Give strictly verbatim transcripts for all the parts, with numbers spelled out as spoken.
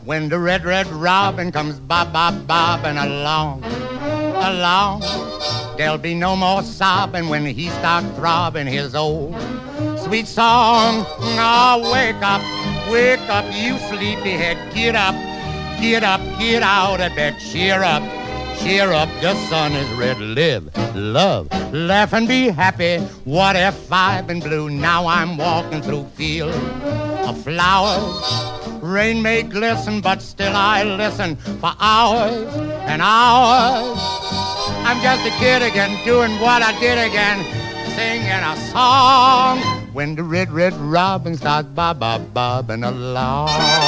when the red, red robin comes bob, bob, bobbing along, along. There'll be no more sobbing when he starts throbbing his old sweet song. Oh, wake up, wake up, you sleepyhead. Get up, get up, get out of bed. Cheer up, cheer up, the sun is red. Live, love, laugh and be happy. What if I've been blue? Now I'm walking through fields of flowers. Rain may glisten, but still I listen for hours and hours. I'm just a kid again, doing what I did again, singing a song when the red, red robin starts bob, bob, bobbing along.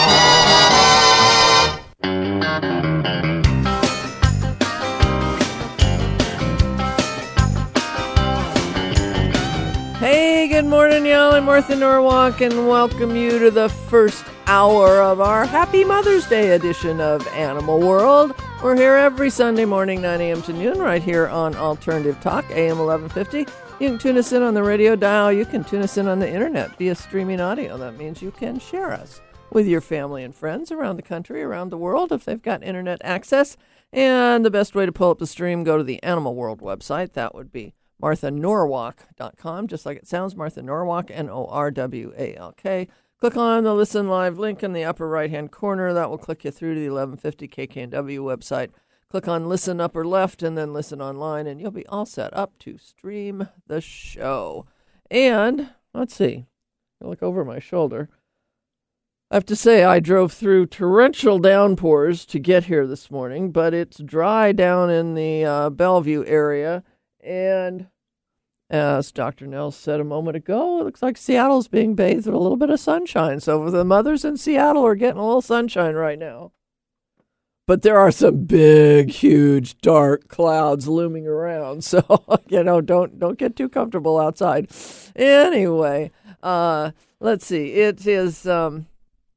Hey, good morning, y'all. I'm Martha Norwalk, and welcome you to the first hour of our Happy Mother's Day edition of Animal World. We're here every Sunday morning, nine a.m. to noon, right here on Alternative Talk, A M eleven fifty. You can tune us in on the radio dial. You can tune us in on the internet via streaming audio. That means you can share us with your family and friends around the country, around the world, if they've got internet access. And the best way to pull up the stream, go to the Animal World website. That would be martha norwalk dot com, just like it sounds, Martha Norwalk, N O R W A L K. Click on the Listen Live link in the upper right-hand corner. That will click you through to the eleven fifty K K N W website. Click on Listen upper left and then Listen online, and you'll be all set up to stream the show. And, let's see, I'll look over my shoulder. I have to say, I drove through torrential downpours to get here this morning, but it's dry down in the uh, Bellevue area, and as Doctor Nels said a moment ago, it looks like Seattle's being bathed with a little bit of sunshine. So the mothers in Seattle are getting a little sunshine right now. But there are some big, huge, dark clouds looming around. So, you know, don't don't get too comfortable outside. Anyway, uh, let's see. It is um,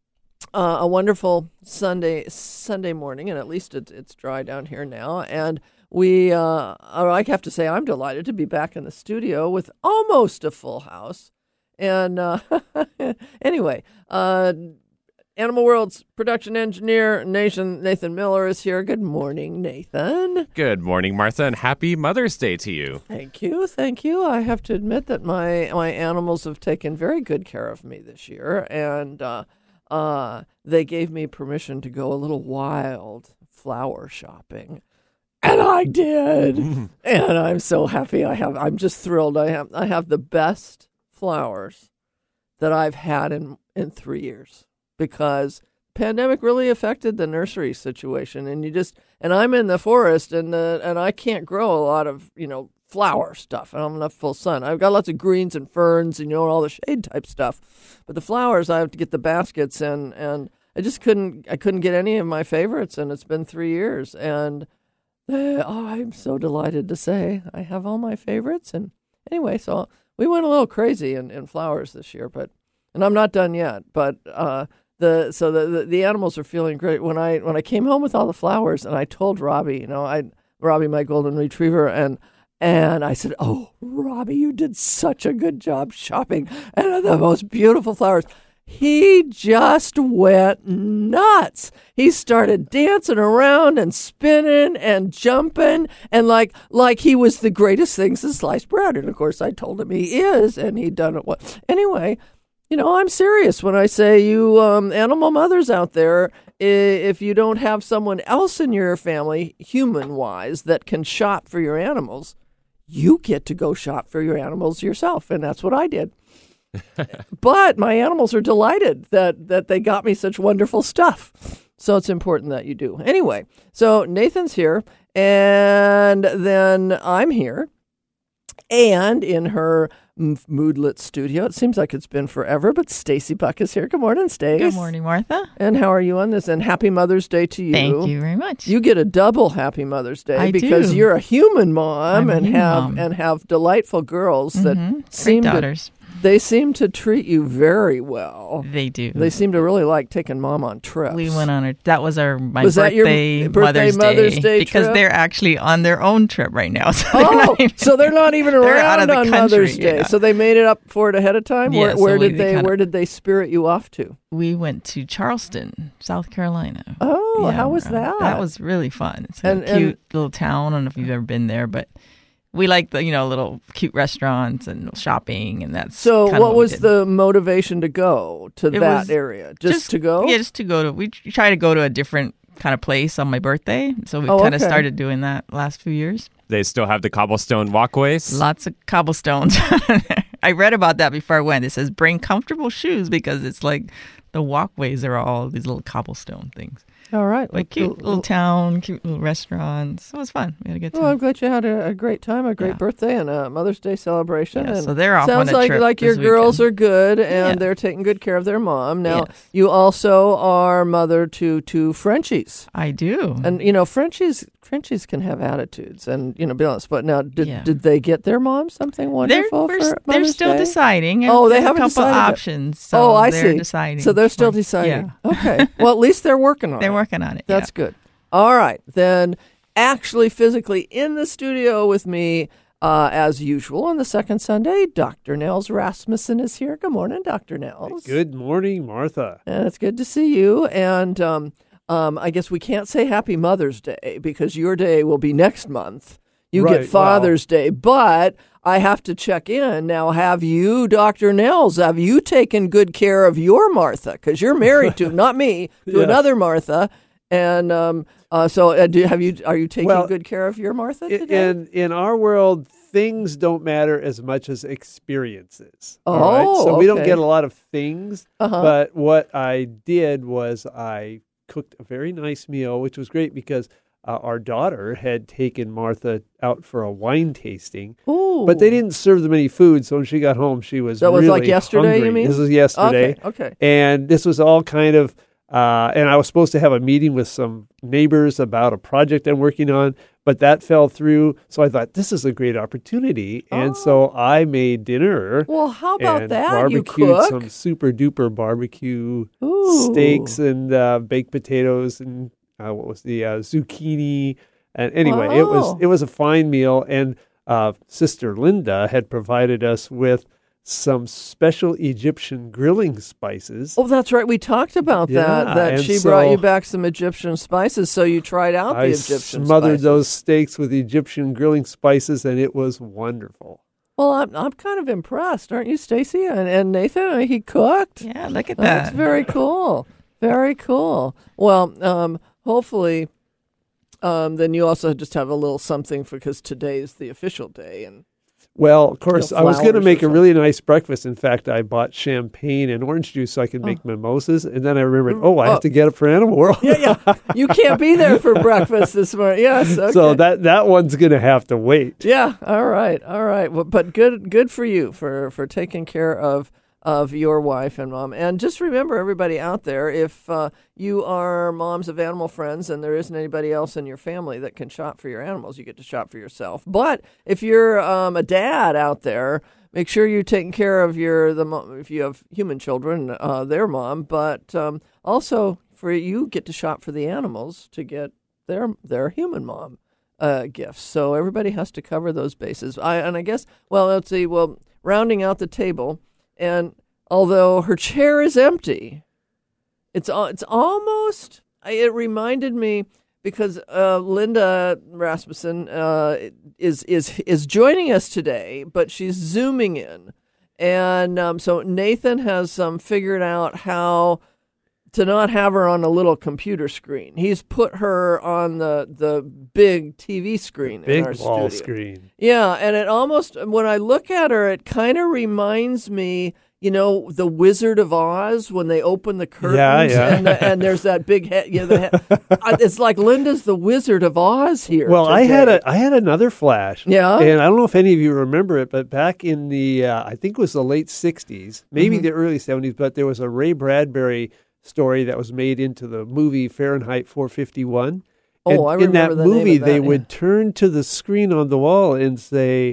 uh, a wonderful Sunday Sunday morning, and at least it, it's dry down here now. And We, uh, I have to say, I'm delighted to be back in the studio with almost a full house. And uh, anyway, uh, Animal World's production engineer, Nathan, Nathan Miller, is here. Good morning, Nathan. Good morning, Martha, and happy Mother's Day to you. Thank you, thank you. I have to admit that my, my animals have taken very good care of me this year, and uh, uh, they gave me permission to go a little wild flower shopping. And I did, and I'm so happy. I have. I'm just thrilled. I have. I have the best flowers that I've had in, in three years because pandemic really affected the nursery situation. And you just and I'm in the forest, and the, and I can't grow a lot of you know flower stuff. I don't have enough full sun. I've got lots of greens and ferns, and you know all the shade type stuff. But the flowers, I have to get the baskets, and and I just couldn't. I couldn't get any of my favorites, and it's been three years, and. Uh, oh, I'm so delighted to say I have all my favorites. And anyway, so we went a little crazy in, in flowers this year, but and I'm not done yet. But uh, the so the, the the animals are feeling great. When I when I came home with all the flowers, and I told Robbie, you know, I Robbie, my golden retriever, and and I said, "Oh, Robbie, you did such a good job shopping, and the most beautiful flowers." He just went nuts. He started dancing around and spinning and jumping and like like he was the greatest thing since sliced bread. And, of course, I told him he is, and he'd done it well. Anyway, you know, I'm serious when I say you um, animal mothers out there, if you don't have someone else in your family, human-wise, that can shop for your animals, you get to go shop for your animals yourself. And that's what I did. But my animals are delighted that, that they got me such wonderful stuff. So it's important that you do. Anyway, so Nathan's here, and then I'm here. And in her Moodlet studio, it seems like it's been forever, but Stacy Buck is here. Good morning, Stace. Good morning, Martha. And how are you on this? And happy Mother's Day to you. Thank you very much. You get a double happy Mother's Day I because do. you're a human mom I'm a and human have mom. and have delightful girls that mm-hmm. seem Great daughters. to they seem to treat you very well. They do. They seem to really like taking Mom on trips. We went on a, that was our, my Was that your birthday, birthday, Mother's, Mother's Day. Day because trip? they're actually on their own trip right now. So they're Oh, not even- so they're not even They're out around of the on country, Mother's Day. yeah. So they made it up for it ahead of time. Yeah, where so where we- did we they kinda- Where did they spirit you off to? we went to Charleston, South Carolina. Oh, Yeah, how was uh, that? That was really fun. It's a And- cute and- little town. I don't know if you've ever been there, but we like the, you know, little cute restaurants and shopping, and that's So kinda what we was did. the motivation to go to It that was area? Just, to go? Yeah, just to go to. We try to go to a different kind of place on my birthday, so we Oh, kind of okay. started doing that last few years. They still have the cobblestone walkways. Lots of cobblestones. I read about that before I went. It says bring comfortable shoes because it's like the walkways are all these little cobblestone things. All right. Like cute little town, cute little restaurants. It was fun. We had a good time. Well, I'm glad you had a, a great time, a great Yeah. birthday, and a Mother's Day celebration. Yeah, and so they're off sounds on a like trip like your this girls weekend. are good, and Yeah. they're taking good care of their mom. Now, Yes. you also are mother to two Frenchies, I do. and you know Frenchies Frenchies can have attitudes, and you know, be honest. But now, did Yeah. did they get their mom something they're wonderful we're, for s- they're Mother's still Day? deciding. Oh, they There's haven't a couple decided yet. options. So Oh, I they're see. Deciding. So they're still for- deciding. Yeah. Okay. Well, at least they're working on They're it. working on it. That's yeah. good. All right. Then, actually, physically in the studio with me, uh, as usual, on the second Sunday, Doctor Nels Rasmussen is here. Good morning, Doctor Nels. Good morning, Martha. And it's good to see you. And um, um, I guess we can't say Happy Mother's Day because your day will be next month. You Right, get Father's Day, but I have to check in. Now, have you, Doctor Nels, have you taken good care of your Martha? Because you're married to, not me, to Yes. another Martha. And um, uh, so uh, do, have you, are you taking Well, good care of your Martha I- today? In in our world, things don't matter as much as experiences. Oh, all right? So we don't okay. get a lot of things, Uh-huh. but what I did was I cooked a very nice meal, which was great because uh, our daughter had taken Martha out for a wine tasting. Ooh. But they didn't serve them any food, so when she got home, she was That was really like yesterday, you hungry. mean? This was yesterday. Okay, okay. And this was all kind of, uh, and I was supposed to have a meeting with some neighbors about a project I'm working on, but that fell through. So I thought, this is a great opportunity. And so I made dinner. Well, how about and that? You barbecued cook? some super duper barbecue Ooh. steaks and uh, baked potatoes and uh, what was the uh, zucchini. And anyway, it was Wow. it was a fine meal. And uh, Sister Linda had provided us with some special Egyptian grilling spices. Oh, that's right. We talked about that. Yeah, That and she brought so you back some Egyptian spices, so you tried out the I Egyptian smothered spices. those steaks with Egyptian grilling spices, and it was wonderful. Well, I'm I'm kind of impressed, aren't you, Stacy? And, and Nathan, I mean, he cooked. Yeah, look at That's that. very cool. Very cool. Well, um, hopefully, um, then you also just have a little something because today's the official day, and Well, of course, know, I was going to flowers or make a something. really nice breakfast. In fact, I bought champagne and orange juice so I could make mimosas. And then I remembered, oh, I Oh. have to get up for Animal World. yeah, yeah, you can't be there for breakfast this morning. Yes, okay. So that, that one's going to have to wait. Yeah. All right. All right. Well, but good. Good for you for for taking care of of your wife and mom. And just remember, everybody out there, if uh, you are moms of animal friends and there isn't anybody else in your family that can shop for your animals, you get to shop for yourself. But if you're um, a dad out there, make sure you're taking care of your the mom, if you have human children, uh, their mom. But um, also, for you, get to shop for the animals to get their their human mom uh, gifts. So everybody has to cover those bases. I and I guess well, let's see. Well, rounding out the table, and although her chair is empty, it's al- it's almost. It reminded me because uh, Linda Rasmussen uh, is is is joining us today, but she's zooming in, and um, so Nathan has um, figured out how to not have her on a little computer screen. He's put her on the the big T V screen in our Big wall studio. screen. Yeah, and it almost when I look at her, it kind of reminds me, you know, the Wizard of Oz when they open the curtains, Yeah, yeah. and the, and there's that big head. You know, the head. I- it's like Linda's the Wizard of Oz here. Well, I today. had a I had another flash. Yeah? And I don't know if any of you remember it, but back in the uh, I think it was the late sixties, maybe Mm-hmm. the early seventies, but there was a Ray Bradbury story that was made into the movie Fahrenheit four fifty-one. Oh, and I in remember that the name movie of they that, would yeah. turn to the screen on the wall and say,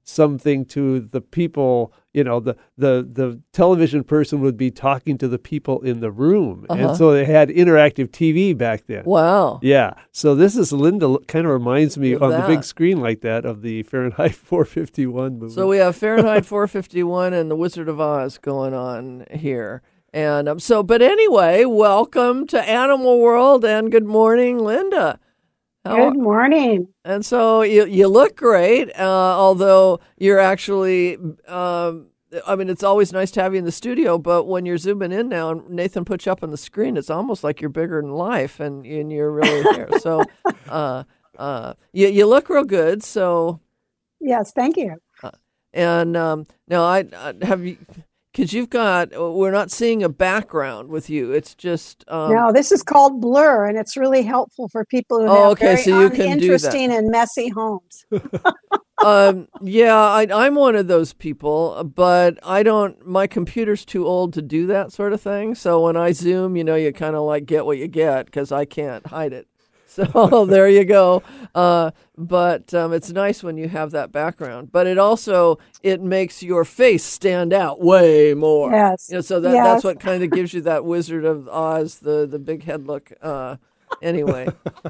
something to the people. You know, the, the, the television person would be talking to the people in the room. Uh-huh. And so they had interactive T V back then. Wow. Yeah. So this is Linda kind of reminds me Of on that. the big screen like that of the Fahrenheit four fifty-one movie. So we have Fahrenheit four fifty-one and The Wizard of Oz going on here. And um, so, but anyway, welcome to Animal World and good morning, Linda. How- Good morning. And so you you look great, uh, although you're actually, um, I mean, it's always nice to have you in the studio, but when you're zooming in now and Nathan puts you up on the screen, it's almost like you're bigger than life and, and you're really here. So uh, uh, you, you look real good. So, Yes, thank you. and um, now I, I have you, because you've got, we're not seeing a background with you. It's just. Um, no, this is called Blur, and it's really helpful for people who Oh, have okay, very so you can do that. uninteresting and messy homes. um, yeah, I, I'm one of those people, but I don't, my computer's too old to do that sort of thing. So when I Zoom, you know, you kind of like get what you get because I can't hide it. So there you go. Uh, but um, it's nice when you have that background. But it also, it makes your face stand out way more. Yes. You know, so that, Yes. that's what kind of gives you that Wizard of Oz, the, the big head look. Uh, anyway,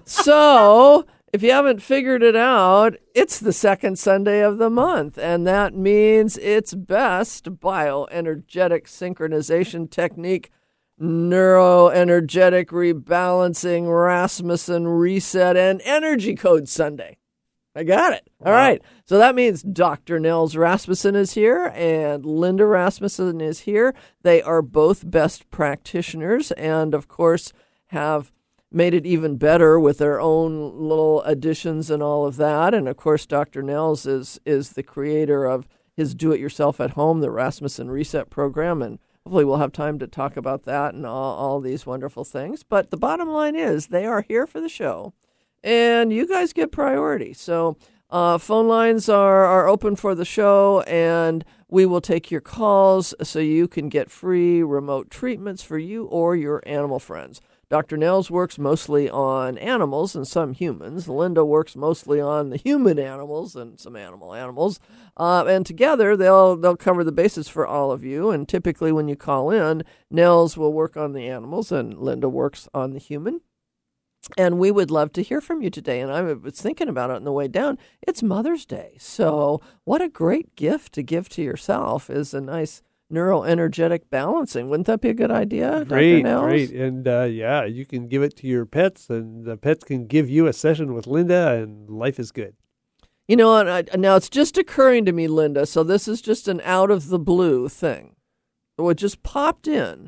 so if you haven't figured it out, it's the second Sunday of the month, and that means it's best bioenergetic synchronization technique, neuroenergetic rebalancing, Rasmussen reset, and energy code Sunday. I got it. All right. So that means Doctor Nels Rasmussen is here and Linda Rasmussen is here. They are both best practitioners and, of course, have made it even better with their own little additions and all of that. And, of course, Doctor Nels is, is the creator of his Do-It-Yourself at Home, the Rasmussen Reset program, and hopefully we'll have time to talk about that and all, all these wonderful things. But the bottom line is they are here for the show, and you guys get priority. So uh, phone lines are, are open for the show, and we will take your calls so you can get free remote treatments for you or your animal friends. Doctor Nels works mostly on animals and some humans. Linda works mostly on the human animals and some animal animals. Uh, and together, they'll they'll cover the bases for all of you. And typically when you call in, Nels will work on the animals and Linda works on the human. And we would love to hear from you today. And I was thinking about it on the way down. It's Mother's Day. So what a great gift to give to yourself is a nice neuroenergetic balancing. Wouldn't that be a good idea, Great, Doctor Nels? great. And uh, yeah, you can give it to your pets, and the pets can give you a session with Linda, and life is good. You know, and I, now it's just occurring to me, Linda, so this is just an out of the blue thing. What just popped in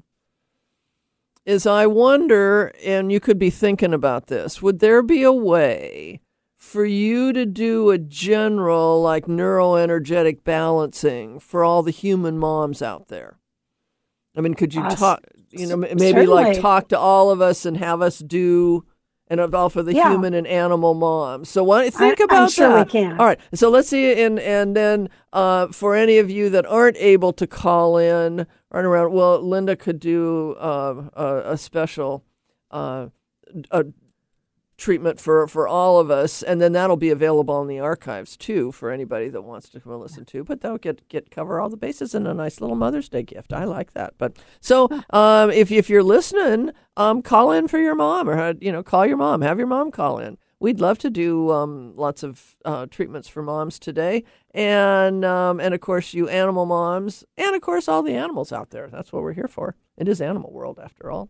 is I wonder, and you could be thinking about this, would there be a way for you to do a general, like, neuroenergetic balancing for all the human moms out there? I mean, could you Uh, talk, you know, s- maybe like certainly. talk to all of us and have us do and all for the Yeah. human and animal moms. So why don't you think I- I'm about sure we that? can. All right. So let's see. And, and then uh, for any of you that aren't able to call in, run around, well, Linda could do uh, a, a special uh, a treatment for, for all of us, and then that'll be available in the archives too for anybody that wants to come and listen to. But that'll get get cover all the bases in a nice little Mother's Day gift. I like that. But so um, if if you're listening, um, call in for your mom, or you know, call your mom, have your mom call in. We'd love to do um, lots of uh, treatments for moms today, and um, and of course you animal moms, and of course all the animals out there. That's what we're here for. It is Animal World after all.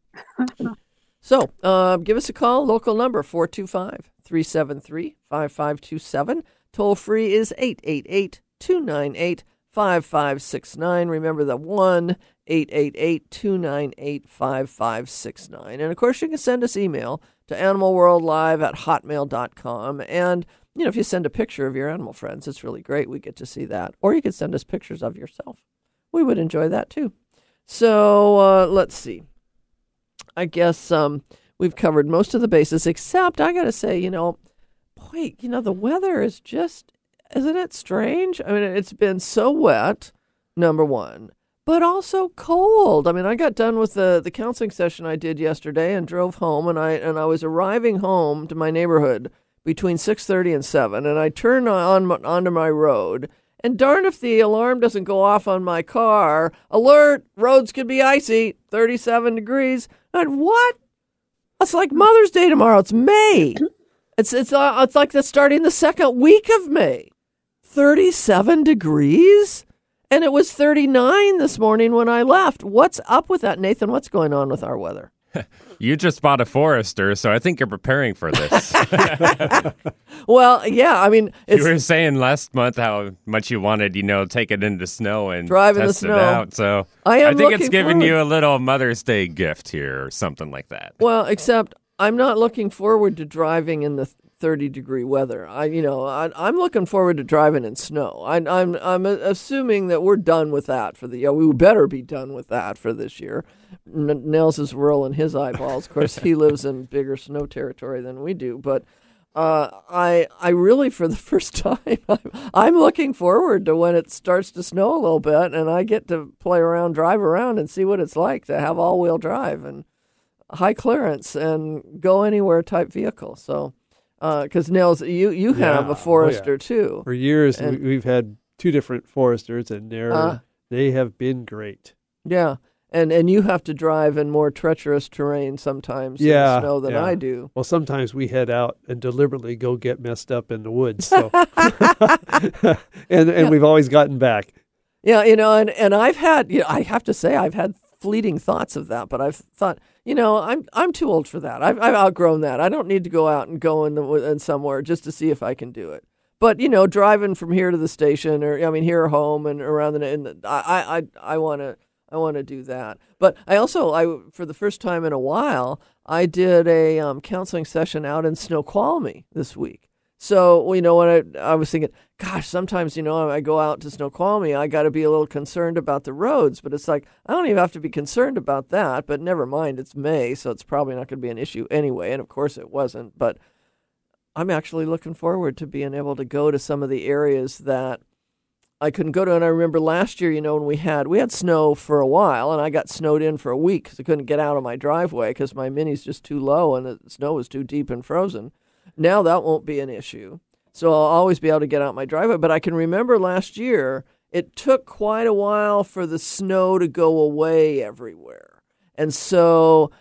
So uh, give us a call. Local number four two five, three seven three, five five two seven. Toll free is eight eight eight, two nine eight, five five six nine. Remember the one eight eight eight, two nine eight, five five six nine. And of course you can send us email to animalworldlive at hotmail dot com. And you know, if you send a picture of your animal friends, it's really great. We get to see that. Or you could send us pictures of yourself. We would enjoy that too. So uh, let's see. I guess um, we've covered most of the bases, except I got to say, you know, boy, you know, the weather is just, isn't it strange? I mean, it's been so wet, number one, but also cold. I mean, I got done with the, the counseling session I did yesterday and drove home, and I and I was arriving home to my neighborhood between six thirty and seven, and I turn on onto my road, and darn if the alarm doesn't go off on my car. Alert, roads could be icy, thirty-seven degrees. And what? It's like Mother's Day tomorrow. It's May. It's it's uh, it's like the starting the second week of May. thirty-seven degrees? And it was thirty-nine this morning when I left. What's up with that, Nathan? What's going on with our weather? You just bought a Forester, so I think you're preparing for this. Well, yeah, I mean, it's, you were saying last month how much you wanted, you know, take it into snow and Drive in the test snow. it out. So I am think it's looking giving forward. you a little Mother's Day gift here or something like that. well, except I'm not looking forward to driving in the thirty degree weather. I, you know, I, I'm looking forward to driving in snow. I, I'm, I'm assuming that we're done with that for the. Yeah, we better be done with that for this year. N- Nels is rolling his eyeballs. Of course, he lives in bigger snow territory than we do. But uh, I, I really, for the first time, I'm, I'm looking forward to when it starts to snow a little bit, and I get to play around, drive around, and see what it's like to have all wheel drive and high clearance and go anywhere type vehicle. So. Because uh, Nels, you you have Yeah. a Forester Oh, yeah. too. For years, And- we, we've had two different Foresters, and they're Uh. they have been great. Yeah, and and you have to drive in more treacherous terrain sometimes Yeah, in snow than yeah. I do. Well, sometimes we head out and deliberately go get messed up in the woods. So, and and Yeah. we've always gotten back. Yeah, you know, and, and I've had, you know, I have to say, I've had fleeting thoughts of that, but I've thought, you know, I'm I'm too old for that. I've I've outgrown that. I don't need to go out and go in the in somewhere just to see if I can do it. But you know, driving from here to the station, or I mean, here or home, and around the, and the I I I want to I want to do that. But I also, I for the first time in a while, I did a um, counseling session out in Snoqualmie this week. So, you know, when I, I was thinking, gosh, sometimes, you know, I go out to Snoqualmie, I got to be a little concerned about the roads. But it's like, I don't even have to be concerned about that. But never mind, it's May, so it's probably not going to be an issue anyway. And of course it wasn't. But I'm actually looking forward to being able to go to some of the areas that I couldn't go to. And I remember last year, you know, when we had, we had snow for a while, and I got snowed in for a week because I couldn't get out of my driveway because my Mini's just too low and the snow was too deep and frozen. Now that won't be an issue. So I'll always be able to get out my driveway. But I can remember last year, it took quite a while for the snow to go away everywhere. And so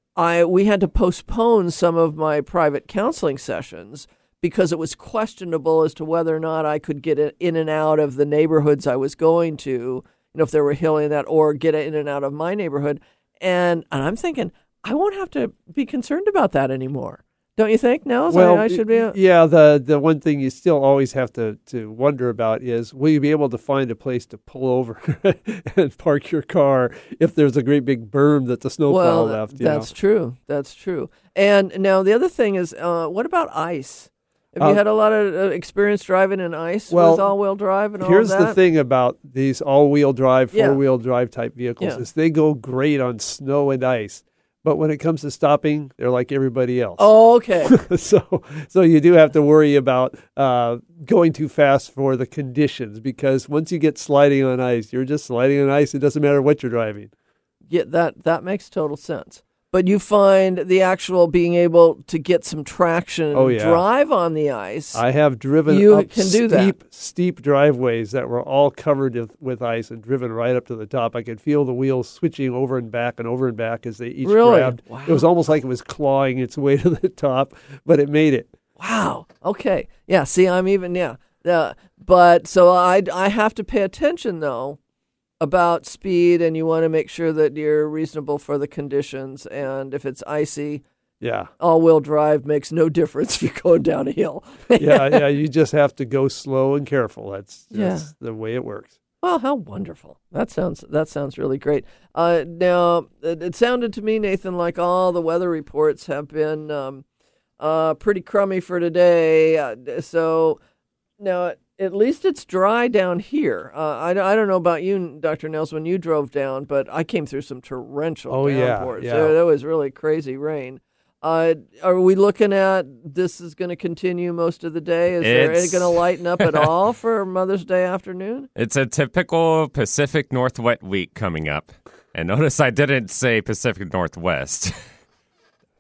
I we had to postpone some of my private counseling sessions because it was questionable as to whether or not I could get in and out of the neighborhoods I was going to, you know, if they were hilly and that, or get in and out of my neighborhood. And, and I'm thinking, I won't have to be concerned about that anymore. Don't you think, Nels? Well, I, I should be. A- yeah. The the one thing you still always have to, to wonder about is, will you be able to find a place to pull over and park your car if there's a great big berm that the snowplow well, left? You that's know? true. That's true. And now the other thing is, uh, what about ice? Have you Uh, had a lot of uh, experience driving in ice well, with all-wheel drive and all Here's that? the thing about these all-wheel drive, Yeah. four-wheel drive type vehicles Yeah. is they go great on snow and ice. But when it comes to stopping, they're like everybody else. Oh, okay. so so you do have to worry about uh, going too fast for the conditions, because once you get sliding on ice, you're just sliding on ice. It doesn't matter what you're driving. Yeah, that that makes total sense. But you find the actual being able to get some traction Oh, and yeah. drive on the ice. I have driven You up can do steep, that. steep driveways that were all covered with, with ice and driven right up to the top. I could feel the wheels switching over and back and over and back as they each Really? grabbed. Wow. It was almost like it was clawing its way to the top, but it made it. Wow. Okay. Yeah. See, I'm even. Yeah. Uh, but so I I have to pay attention though about speed, and you want to make sure that you're reasonable for the conditions. And if it's icy, Yeah. all-wheel drive makes no difference if you're going down a hill. yeah, yeah. You just have to go slow and careful. That's, that's Yeah. the way it works. Well, how wonderful! That sounds that sounds really great. Uh, now, it, it sounded to me, Nathan, like all the weather reports have been um, uh, pretty crummy for today. Uh, so now, at least it's dry down here. Uh, I, I don't know about you, Doctor Nels, when you drove down, but I came through some torrential Oh, yeah, downpours. yeah. There, there was really crazy rain. Uh, are we looking at this is going to continue most of the day? Is there It's- going to lighten up at all for Mother's Day afternoon? It's a typical Pacific Northwest week coming up. And notice I didn't say Pacific Northwest.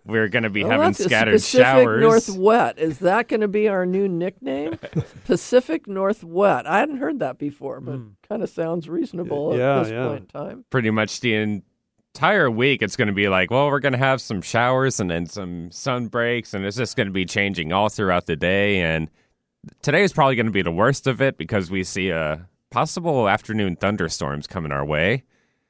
we're going to be Well, having that's a scattered Pacific showers. North Wet. Is that going to be our new nickname? Pacific North Wet. I hadn't heard that before, but Mm. kind of sounds reasonable Yeah, at this yeah. point in time. Pretty much the entire week, it's going to be like, well, we're going to have some showers and then some sun breaks, and it's just going to be changing all throughout the day. And today is probably going to be the worst of it because we see a possible afternoon thunderstorms coming our way,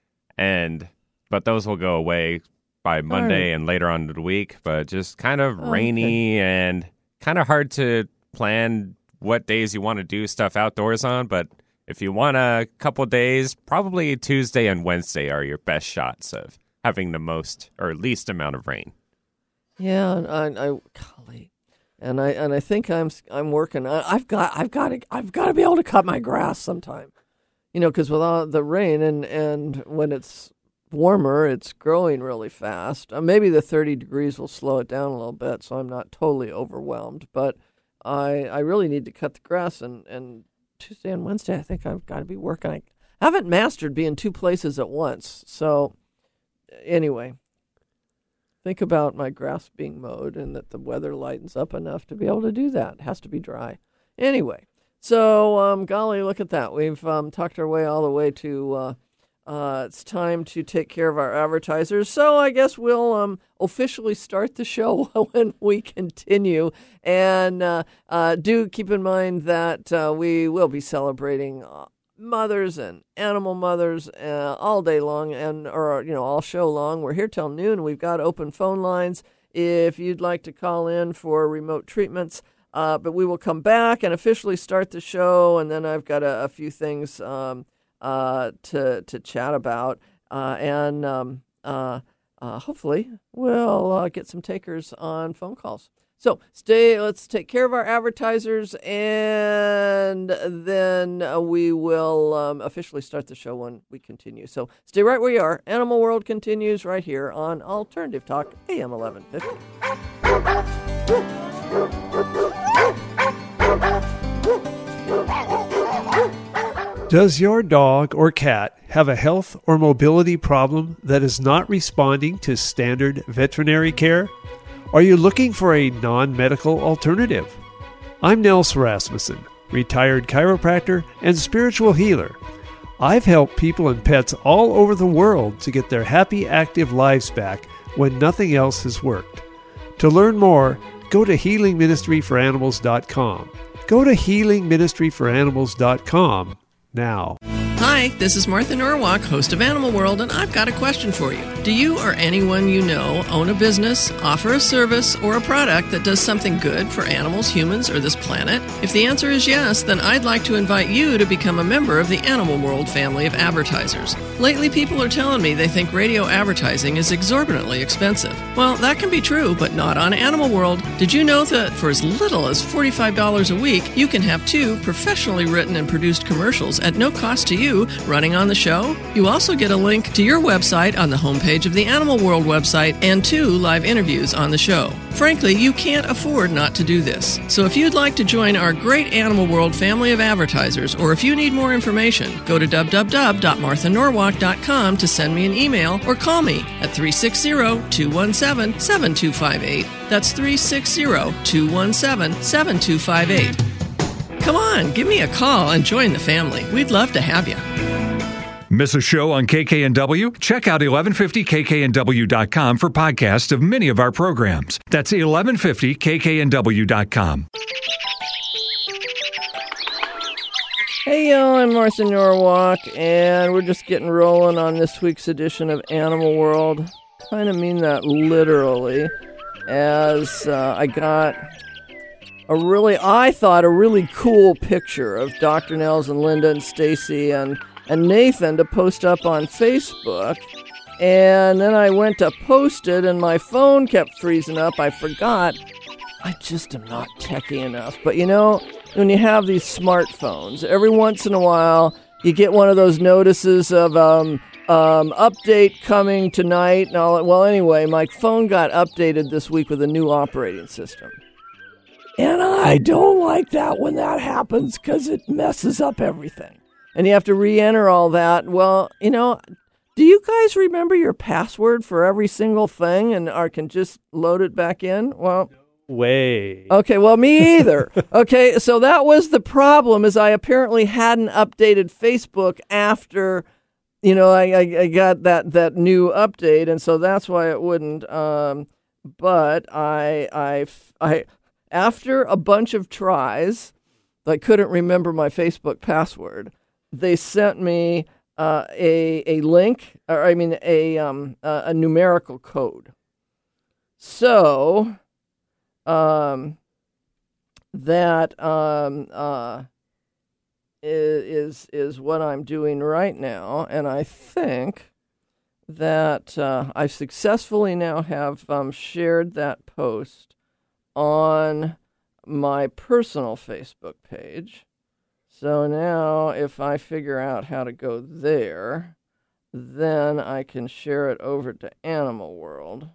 and but those will go away by Monday right. and later on in the week. But just kind of Oh, rainy and kind of hard to plan what days you want to do stuff outdoors on. But if you want a couple days, probably Tuesday and Wednesday are your best shots of having the most or least amount of rain. Yeah, and I, I golly, and I and I think I'm I'm working. I, I've got I've got to I've got to be able to cut my grass sometime, you know, because with all the rain and and when it's warmer, it's growing really fast. Uh, maybe the thirty degrees will slow it down a little bit, so I'm not totally overwhelmed. But I I really need to cut the grass, and and Tuesday and Wednesday I think I've got to be working. I haven't mastered being two places at once, so anyway. Think about my grass being mowed and that the weather lightens up enough to be able to do that. It has to be dry. Anyway, so um, golly, look at that. We've um, talked our way all the way to uh, uh, it's time to take care of our advertisers. So I guess we'll um, officially start the show when we continue. And uh, uh, do keep in mind that uh, we will be celebrating uh, mothers and animal mothers uh, all day long, and or you know all show long. We're here till noon. We've got open phone lines if you'd like to call in for remote treatments. Uh, but we will come back and officially start the show, and then I've got a, a few things um, uh, to to chat about, uh, and um, uh, uh, hopefully we'll uh, get some takers on phone calls. So stay. Let's take care of our advertisers, and then uh, we will um, officially start the show when we continue. So stay right where you are. Animal World continues right here on Alternative Talk, A M eleven fifty. Does your dog or cat have a health or mobility problem that is not responding to standard veterinary care? Are you looking for a non-medical alternative? I'm Nels Rasmussen, retired chiropractor and spiritual healer. I've helped people and pets all over the world to get their happy, active lives back when nothing else has worked. To learn more, go to healing ministry for animals dot com. Go to healing ministry for animals dot com now. Hi, this is Martha Norwalk, host of Animal World, and I've got a question for you. Do you or anyone you know own a business, offer a service, or a product that does something good for animals, humans, or this planet? If the answer is yes, then I'd like to invite you to become a member of the Animal World family of advertisers. Lately, people are telling me they think radio advertising is exorbitantly expensive. Well, that can be true, but not on Animal World. Did you know that for as little as forty-five dollars a week, you can have two professionally written and produced commercials at no cost to you running on the show? You also get a link to your website on the homepage of the Animal World website and two live interviews on the show. Frankly, you can't afford not to do this. So if you'd like to join our great Animal World family of advertisers, or if you need more information, go to w w w dot martha norwalk dot com to send me an email or call me at three six zero, two one seven, seven two five eight. That's three six zero, two one seven, seven two five eight. Come on, give me a call and join the family. We'd love to have you. Miss a show on K K N W? Check out eleven fifty K K N W dot com for podcasts of many of our programs. That's eleven fifty K K N W dot com. Hey y'all, I'm Martha Norwalk, and we're just getting rolling on this week's edition of Animal World. Kind of mean that literally, as uh, I got a really, I thought, a really cool picture of Doctor Nels and Linda and Stacy and and Nathan to post up on Facebook, and then I went to post it, and my phone kept freezing up. I forgot. I just am not techie enough. But you know, when you have these smartphones, every once in a while, you get one of those notices of um, um, update coming tonight. And all, well, anyway, my phone got updated this week with a new operating system. And I don't like that when that happens because it messes up everything. And you have to re-enter all that. Well, you know, Do you guys remember your password for every single thing and or can just load it back in? Well, Way. okay, well, me either. Okay, so that was the problem is I apparently hadn't updated Facebook after, you know, I, I, I got that, that new update, and so that's why it wouldn't. Um, but I, I, I, after a bunch of tries, I couldn't remember my Facebook password. They sent me uh, a a link, or I mean a um a, a numerical code. So, um, that um uh is is what I'm doing right now, and I think that uh, I successfully now have um, shared that post on my personal Facebook page. So now if I figure out how to go there, then I can share it over to Animal World.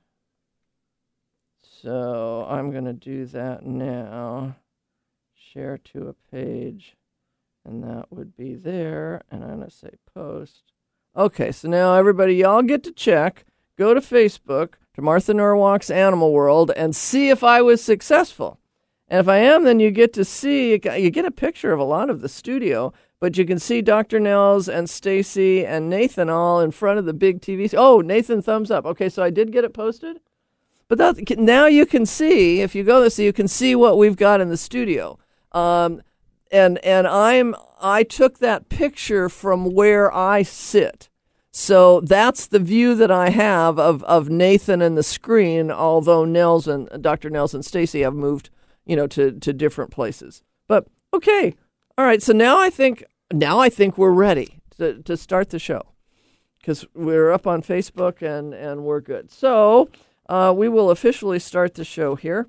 So I'm going to do that now. Share to a page, and that would be there, and I'm going to say post. Okay, so now everybody, y'all get to check. Go to Facebook, to Martha Norwalk's Animal World, and see if I was successful. And if I am, then you get to see, you get a picture of a lot of the studio, but you can see Doctor Nels and Stacy and Nathan all in front of the big T V. Oh, Nathan, thumbs up. Okay, so I did get it posted. But that, now you can see, if you go there, so you can see what we've got in the studio. Um, and and I'm I took that picture from where I sit. So that's the view that I have of, of Nathan and the screen, although Nels and Doctor Nels and Stacy have moved, you know, to, to different places. But okay. All right. So now I think now I think we're ready to, to start the show because we're up on Facebook and, and we're good. So uh, we will officially start the show here.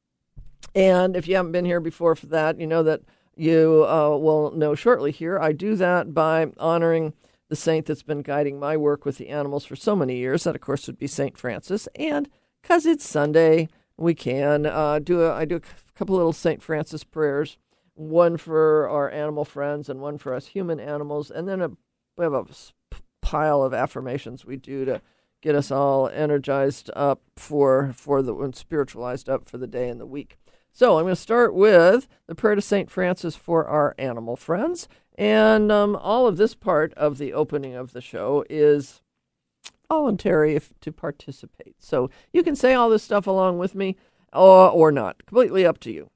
And if you haven't been here before for that, you know that you uh, will know shortly here. I do that by honoring the saint that's been guiding my work with the animals for so many years. That, of course, would be Saint Francis. And because it's Sunday, we can uh, do a, I do a couple little Saint Francis prayers, one for our animal friends and one for us human animals. And then a, we have a pile of affirmations we do to get us all energized up for, for the, and spiritualized up for the day and the week. So I'm going to start with the prayer to Saint Francis for our animal friends. And um, all of this part of the opening of the show is voluntary if, to participate. So you can say all this stuff along with me or, or not. Completely up to you.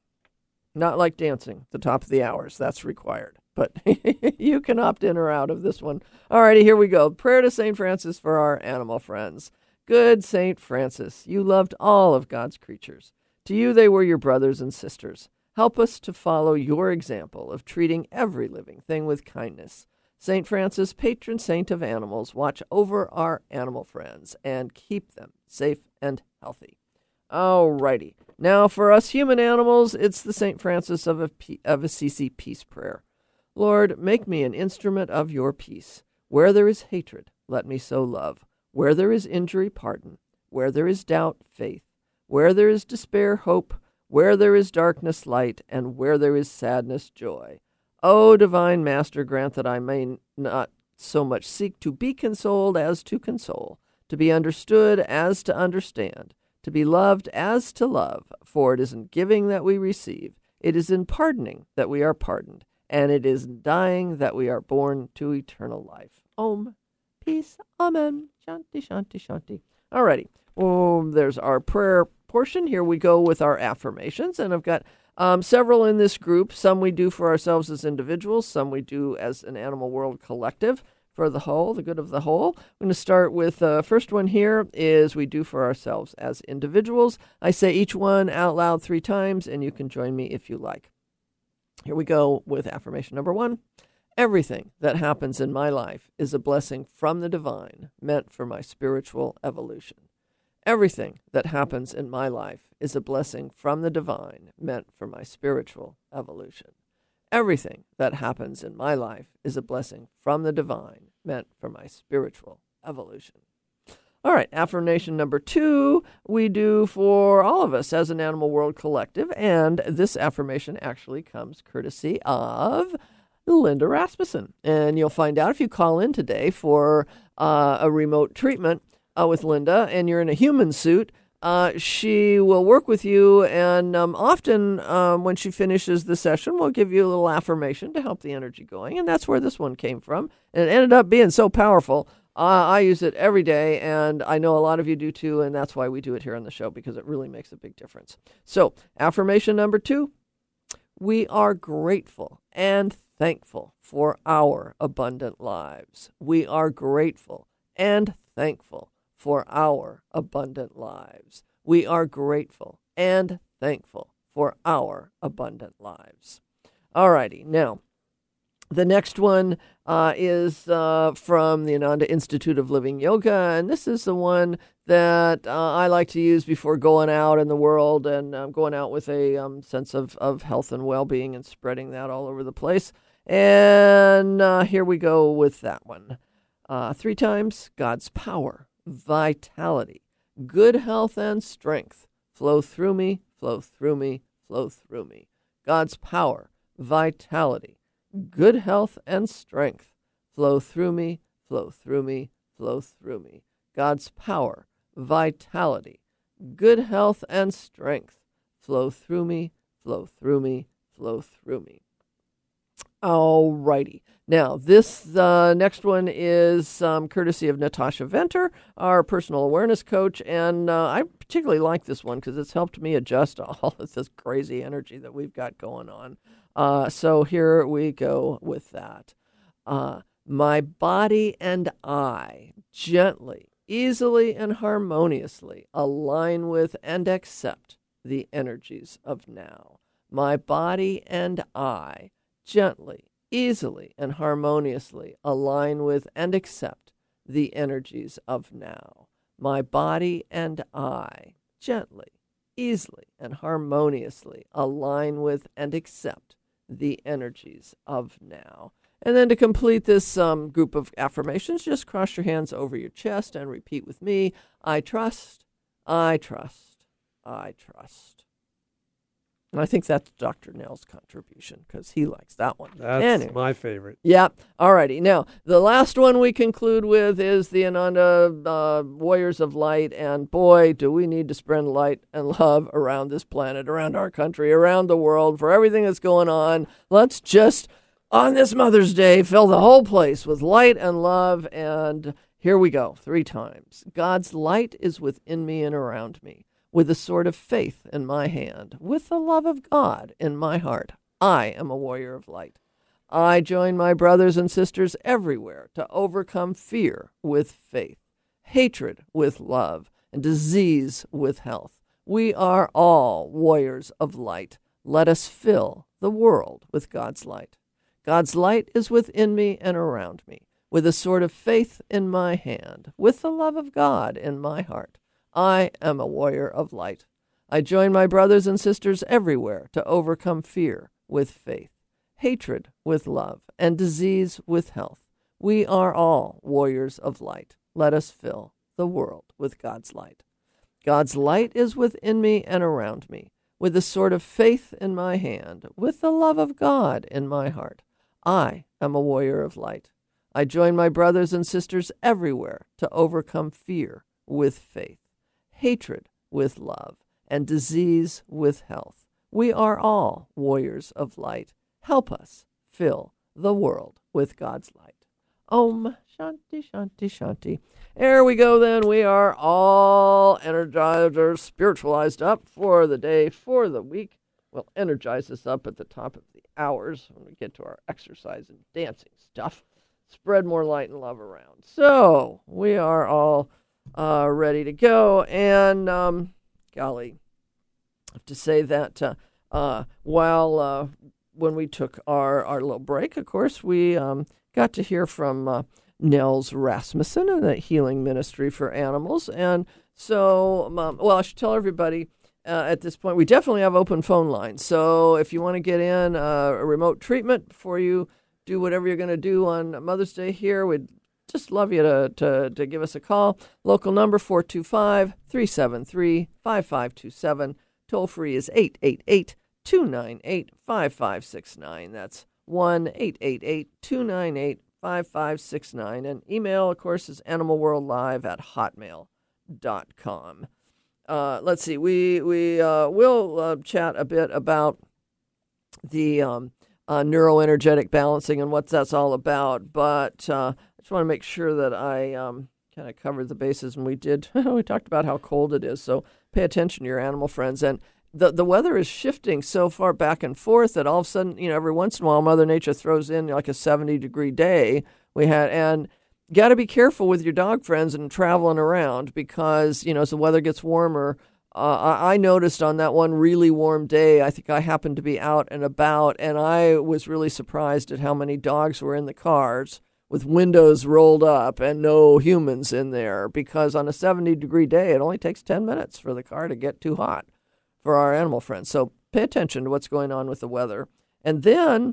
Not like dancing at the top of the hours. That's required. But you can opt in or out of this one. All righty, here we go. Prayer to Saint Francis for our animal friends. Good Saint Francis, you loved all of God's creatures. To you they were your brothers and sisters. Help us to follow your example of treating every living thing with kindness. Saint Francis, patron saint of animals, watch over our animal friends and keep them safe and healthy. All righty. Now for us human animals, it's the Saint Francis of, a, of Assisi peace prayer. Lord, make me an instrument of your peace. Where there is hatred, let me sow love. Where there is injury, pardon. Where there is doubt, faith. Where there is despair, hope. Where there is darkness, light. And where there is sadness, joy. O divine Master, grant that I may not so much seek to be consoled as to console, to be understood as to understand, to be loved as to love. For it is in giving that we receive, it is in pardoning that we are pardoned, and it is in dying that we are born to eternal life. Om. Peace. Amen. Shanti, shanti, shanti. Alrighty. Oh, there's our prayer portion. Here we go with our affirmations, and I've got um, several in this group. Some we do for ourselves as individuals, some we do as an Animal World collective for the whole, the good of the whole. I'm going to start with the uh, first one here is we do for ourselves as individuals. I say each one out loud three times, and you can join me if you like. Here we go with affirmation number one. Everything that happens in my life is a blessing from the divine, meant for my spiritual evolution. Everything that happens in my life is a blessing from the divine, meant for my spiritual evolution. Everything that happens in my life is a blessing from the divine, meant for my spiritual evolution. All right, affirmation number two, we do for all of us as an Animal World collective, and this affirmation actually comes courtesy of Linda Rasmussen. And you'll find out if you call in today for uh, a remote treatment uh, with Linda and you're in a human suit. Uh, she will work with you, and um, often um, when she finishes the session, we'll give you a little affirmation to help the energy going, and that's where this one came from. And it ended up being so powerful. Uh, I use it every day, and I know a lot of you do too, and that's why we do it here on the show, because it really makes a big difference. So, affirmation number two, we are grateful and thankful for our abundant lives. We are grateful and thankful for our abundant lives. We are grateful and thankful for our abundant lives. All righty. Now, the next one uh, is uh, from the Ananda Institute of Living Yoga, and this is the one that uh, I like to use before going out in the world and uh, going out with a um, sense of, of health and well-being and spreading that all over the place. And uh, here we go with that one. Uh, three times, God's power, vitality, good health and strength flow through me, flow through me, flow through me. God's power, vitality, good health and strength flow through me, flow through me, flow through me. God's power, vitality, good health and strength flow through me, flow through me, flow through me. All righty. Now, this uh, next one is um, courtesy of Natasha Venter, our personal awareness coach, and uh, I particularly like this one because it's helped me adjust to all of this crazy energy that we've got going on. Uh, so here we go with that. Uh, my body and I gently, easily, and harmoniously align with and accept the energies of now. My body and I gently, easily, and harmoniously align with and accept the energies of now. My body and I gently, easily, and harmoniously align with and accept the energies of now. And then to complete this um, group of affirmations, just cross your hands over your chest and repeat with me, I trust, I trust, I trust. And I think that's Doctor Nell's contribution because he likes that one. That's anyway. my favorite. Yeah. All righty. Now, the last one we conclude with is the Ananda uh, Warriors of Light. And boy, do we need to spread light and love around this planet, around our country, around the world, for everything that's going on. Let's just, on this Mother's Day, fill the whole place with light and love. And here we go, three times. God's light is within me and around me. With a sword of faith in my hand, with the love of God in my heart, I am a warrior of light. I join my brothers and sisters everywhere to overcome fear with faith, hatred with love, and disease with health. We are all warriors of light. Let us fill the world with God's light. God's light is within me and around me, with a sword of faith in my hand, with the love of God in my heart. I am a warrior of light. I join my brothers and sisters everywhere to overcome fear with faith, hatred with love, and disease with health. We are all warriors of light. Let us fill the world with God's light. God's light is within me and around me, with the sword of faith in my hand, with the love of God in my heart. I am a warrior of light. I join my brothers and sisters everywhere to overcome fear with faith, hatred with love, and disease with health. We are all warriors of light. Help us fill the world with God's light. Om Shanti Shanti Shanti. There we go then. We are all energized or spiritualized up for the day, for the week. We'll energize us up at the top of the hours when we get to our exercise and dancing stuff. Spread more light and love around. So we are all uh, ready to go. And um, golly, I have to say that uh, uh, while uh, when we took our, our little break, of course, we um, got to hear from uh, Nels Rasmussen and the Healing Ministry for Animals. And so, um, well, I should tell everybody uh, at this point, we definitely have open phone lines. So if you want to get in uh, a remote treatment before you do whatever you're going to do on Mother's Day here, we'd just love you to, to, to give us a call. Local number four two five, three seven three, five five two seven. Toll free is eight eight eight, two nine eight, five five six nine. That's one eight eight eight, two nine eight, five five six nine. And email, of course, is animalworldlive at hotmail dot com. Uh, let's see, we, we uh, will uh, chat a bit about the um, uh, neuroenergetic balancing and what that's all about. But uh, I just want to make sure that I um, kind of covered the bases. And we did, we talked about how cold it is. So pay attention to your animal friends. And the the weather is shifting so far back and forth that all of a sudden, you know, every once in a while, Mother Nature throws in like a seventy degree day. We had, and got to be careful with your dog friends and traveling around because, you know, as the weather gets warmer, uh, I, I noticed on that one really warm day, I think I happened to be out and about, and I was really surprised at how many dogs were in the cars with windows rolled up and no humans in there, because on a seventy degree day, it only takes ten minutes for the car to get too hot for our animal friends. So pay attention to what's going on with the weather. And then,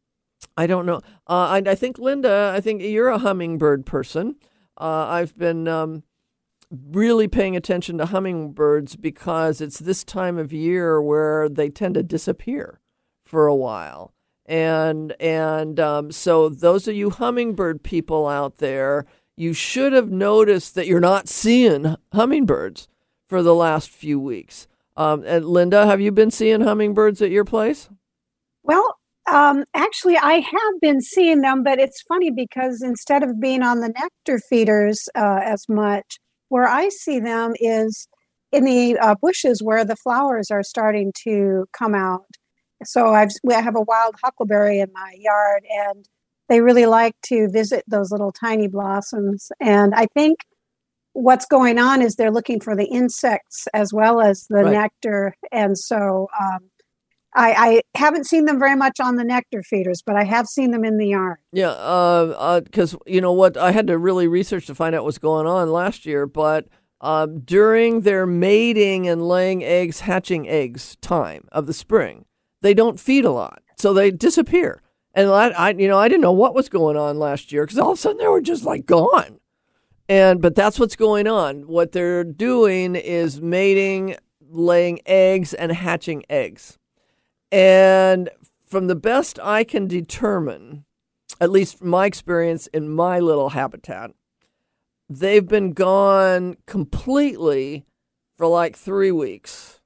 I don't know, uh, I, I think, Linda, I think you're a hummingbird person. Uh, I've been um, really paying attention to hummingbirds because it's this time of year where they tend to disappear for a while. And and um, so those of you hummingbird people out there, you should have noticed that you're not seeing hummingbirds for the last few weeks. Um, and Linda, have you been seeing hummingbirds at your place? Well, um, actually, I have been seeing them, but it's funny because instead of being on the nectar feeders uh, as much, where I see them is in the uh, bushes where the flowers are starting to come out. So I've we have a wild huckleberry in my yard, and they really like to visit those little tiny blossoms. And I think what's going on is they're looking for the insects as well as the Right. nectar. And so um, I, I haven't seen them very much on the nectar feeders, but I have seen them in the yard. Yeah, because, uh, uh, you know what, I had to really research to find out what's going on last year, but um, during their mating and laying eggs, hatching eggs time of the spring, they don't feed a lot, so they disappear. And I, I you know, I didn't know what was going on last year because all of a sudden they were just like gone. And but that's what's going on. What they're doing is mating, laying eggs, and hatching eggs. And from the best I can determine, at least from my experience in my little habitat, they've been gone completely for like three weeks.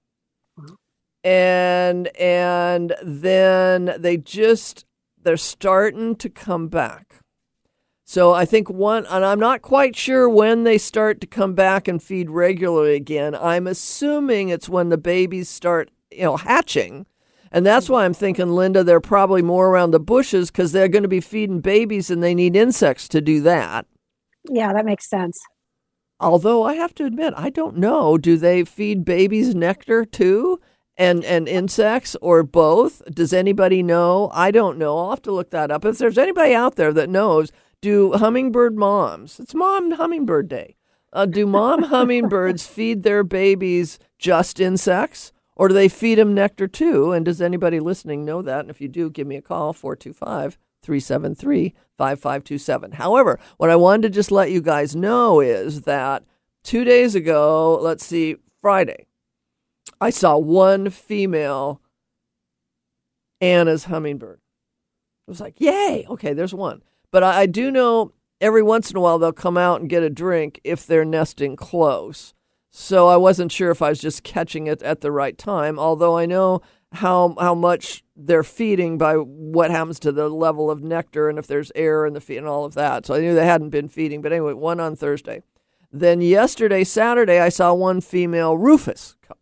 And and then they just, they're starting to come back. So I think one, and I'm not quite sure when they start to come back and feed regularly again. I'm assuming it's when the babies start, you know, hatching. And that's why I'm thinking, Linda, they're probably more around the bushes because they're going to be feeding babies and they need insects to do that. Yeah, that makes sense. Although I have to admit, I don't know. Do they feed babies nectar too? And and insects, or both? Does anybody know? I don't know. I'll have to look that up. If there's anybody out there that knows, do hummingbird moms, it's Mom Hummingbird Day, uh, do mom hummingbirds feed their babies just insects, or do they feed them nectar too? And does anybody listening know that? And if you do, give me a call, four two five, three seven three, five five two seven. However, what I wanted to just let you guys know is that two days ago, let's see, Friday, I saw one female Anna's hummingbird. It was like, yay, okay, there's one. But I, I do know every once in a while they'll come out and get a drink if they're nesting close. So I wasn't sure if I was just catching it at the right time, although I know how how much they're feeding by what happens to the level of nectar and if there's air in the feed and all of that. So I knew they hadn't been feeding. But anyway, one on Thursday. Then yesterday, Saturday, I saw one female Rufus come.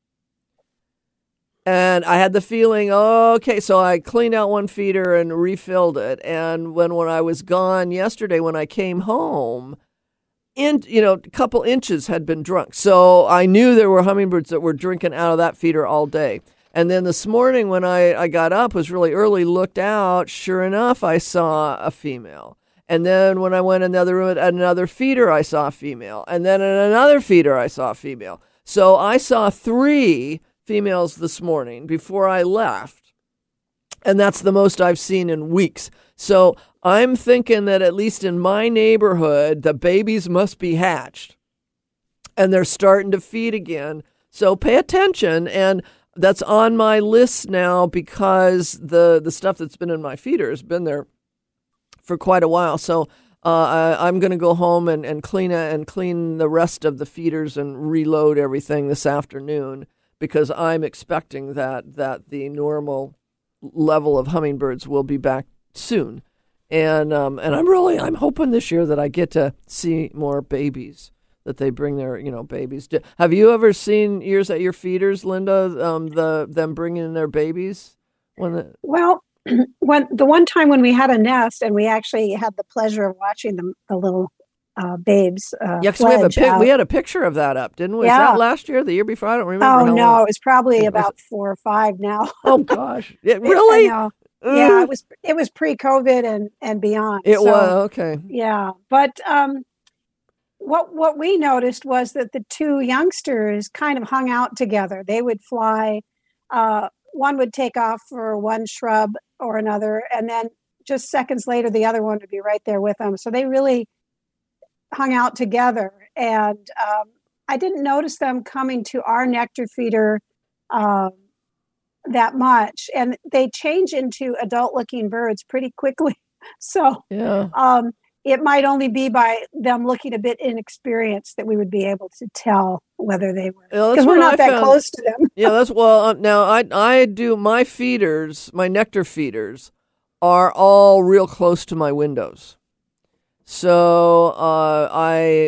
And I had the feeling, okay, so I cleaned out one feeder and refilled it. And when, when I was gone yesterday, when I came home, in, you know, a couple inches had been drunk. So I knew there were hummingbirds that were drinking out of that feeder all day. And then this morning when I, I got up, was really early, looked out, sure enough, I saw a female. And then when I went in the other room at another feeder, I saw a female. And then in another feeder, I saw a female. So I saw three females this morning before I left. And that's the most I've seen in weeks. So I'm thinking that at least in my neighborhood, the babies must be hatched. And they're starting to feed again. So pay attention. And that's on my list now because the the stuff that's been in my feeder has been there for quite a while. So uh, I, I'm going to go home and, and clean it and clean the rest of the feeders and reload everything this afternoon because I'm expecting that that the normal level of hummingbirds will be back soon. And um, and I'm really I'm hoping this year that I get to see more babies. That they bring their, you know, babies. Do, have you ever seen yours at your feeders, Linda? Um, the them bringing in their babies when the, well, when the one time when we had a nest and we actually had the pleasure of watching the, the little uh, babes. Uh, yeah, 'cause we have a pic- we had a picture of that up, didn't we? Yeah. Was that last year, the year before? I don't remember. Oh how no, long. it was probably It about was- four or five now. Oh gosh, it, really? I know. Ugh. Yeah, it was it was pre-COVID and and beyond. It So, was okay. Yeah, but um, what what we noticed was that the two youngsters kind of hung out together. They would fly. Uh, one would take off for one shrub or another, and then just seconds later, the other one would be right there with them. So they really hung out together. And um, I didn't notice them coming to our nectar feeder um, that much. And they change into adult-looking birds pretty quickly. So Yeah. um, it might only be by them looking a bit inexperienced that we would be able to tell whether they were, Yeah, that's because we're what not I that found. close to them. Yeah, that's well. Um, now I I do my feeders, my nectar feeders, are all real close to my windows, so uh, I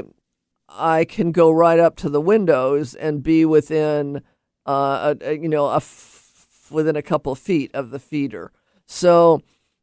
I can go right up to the windows and be within uh a, a, you know a f- within a couple of feet of the feeder. So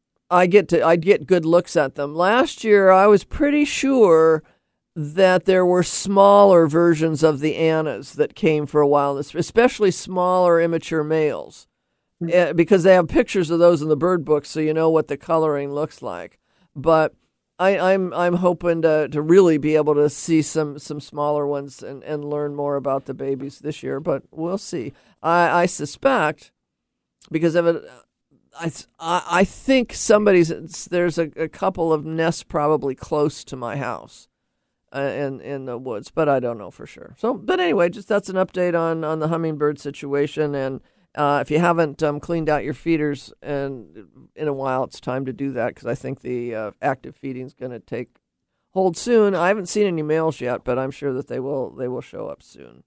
I get to I get good looks at them. Last year I was pretty sure that there were smaller versions of the Annas that came for a while, especially smaller immature males, uh, because they have pictures of those in the bird book, so you know what the coloring looks like. But I, I'm I'm hoping to, to really be able to see some, some smaller ones and, and learn more about the babies this year, but we'll see. I, I suspect, because of it, I, I I think somebody's, there's a, a couple of nests probably close to my house. Uh, in in the woods, but I don't know for sure. So, but anyway, just that's an update on, on the hummingbird situation. And uh, if you haven't um, cleaned out your feeders and in a while, it's time to do that because I think the uh, active feeding is going to take hold soon. I haven't seen any males yet, but I'm sure that they will they will show up soon.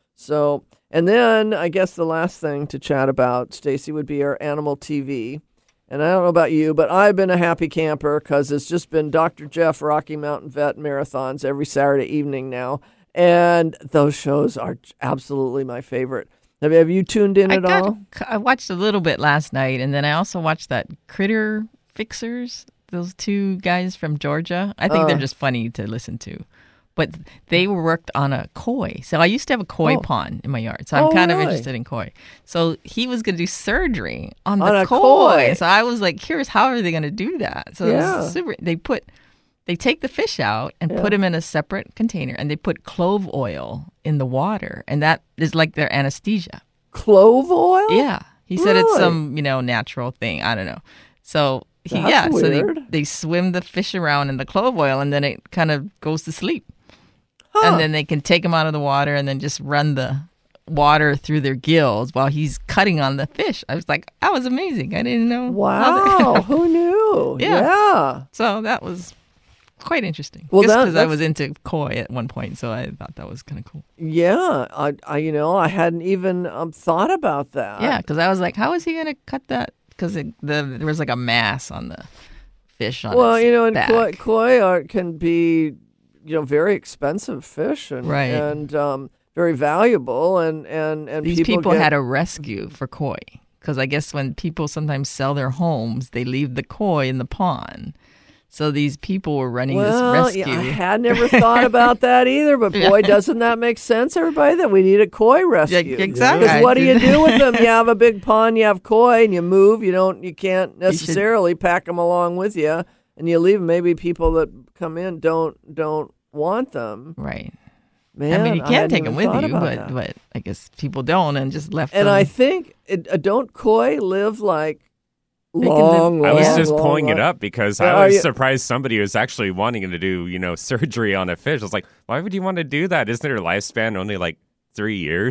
So, and then I guess the last thing to chat about, Stacy, would be our animal T V. And I don't know about you, but I've been a happy camper because it's just been Doctor Jeff Rocky Mountain Vet marathons every Saturday evening now. And those shows are absolutely my favorite. Have, have you tuned in I at got, all? I watched a little bit last night, and then I also watched that Critter Fixers, those two guys from Georgia. I think Uh. they're just funny to listen to. But they worked on a koi. So I used to have a koi Oh. pond in my yard. So I'm Oh, kind of really? interested in koi. So he was going to do surgery on the On a koi. koi. So I was like curious, how are they going to do that? So it Yeah. was super. They put, they take the fish out and Yeah. put them in a separate container, and they put clove oil in the water, and that is like their anesthesia. Clove oil? Yeah. He said it's Really? some, you know, natural thing. I don't know. So he, That's yeah, so they, weird. they swim the fish around in the clove oil, and then it kind of goes to sleep. Huh. And then they can take them out of the water and then just run the water through their gills while he's cutting on the fish. I was like, that was amazing. I didn't know. how Wow. they- Who knew? Yeah. Yeah. So that was quite interesting. Well, Just that- because I that's- was into koi at one point, so I thought that was kind of cool. Yeah. I, I, you know, I hadn't even um, thought about that. Yeah, because I was like, how is he going to cut that? Because the, there was like a mass on the fish on Well, its you know, and back. koi, koi are, can be, you know, very expensive fish and Right. and um, very valuable, and and and These people, people, get, had a rescue for koi because I guess when people sometimes sell their homes, they leave the koi in the pond. So these people were running well, this rescue. yeah, I had never thought about that either, but boy, doesn't that make sense, everybody, that we need a koi rescue? Yeah, exactly. Because what do you do with them? You have a big pond, you have koi, and you move. You don't, you can't necessarily pack them along with you, and you leave them. Maybe people that come in don't don't want them. Right. Man, I mean, you can hadn't take them even with thought you, about but that. but I guess people don't and just left And them. I think it, uh, don't koi live like They can long, live- I was long, just long, pulling it long- up because Yeah, I are was you- surprised somebody was actually wanting to do, you know, surgery on a fish. I was like, why would you want to do that? Isn't their lifespan only like three years?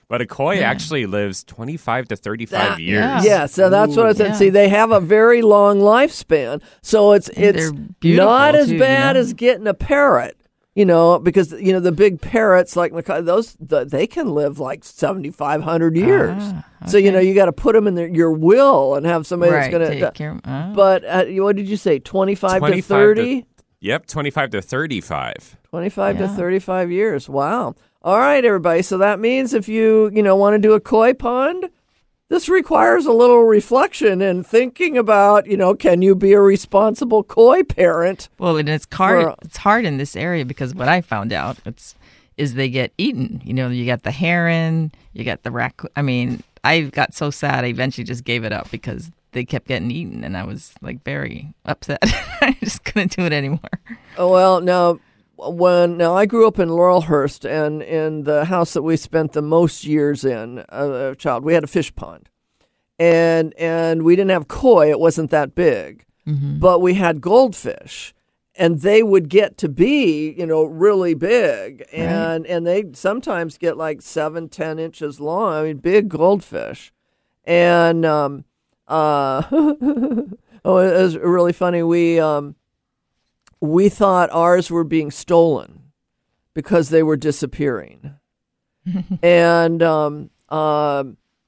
But a koi Yeah. actually lives twenty-five to thirty-five That- years. Yeah. Yeah, so that's what I said. Yeah. See, they have a very long lifespan, so it's it's they're beautiful, not as too, you bad know? as getting a parrot. You know, because you know the big parrots like macaw- those, the, they can live like seventy five hundred years. Ah, So you okay. know you got to put them in their, your will and have somebody right, that's going take to. care. Oh. But uh, what did you say? Twenty five to twenty-five to- thirty. Yep, twenty-five to thirty-five. twenty-five to Yeah. thirty-five years. Wow. All right, everybody. So that means if you, you know, want to do a koi pond, this requires a little reflection and thinking about, you know, can you be a responsible koi parent? Well, and it's hard. For- It's hard in this area because what I found out it's is they get eaten. You know, you got the heron, you got the raccoon. I mean, I got so sad I eventually just gave it up because they kept getting eaten, and I was like very upset. I just couldn't do it anymore. Oh, well, now, when now I grew up in Laurelhurst, and in the house that we spent the most years in, uh, a child, we had a fish pond, and and we didn't have koi; it wasn't that big, but we had goldfish, and they would get to be, you know, really big, and and they sometimes get like seven, ten inches long. I mean, big goldfish, and um, uh, oh, it was really funny. We um. We thought ours were being stolen because they were disappearing. and um, uh,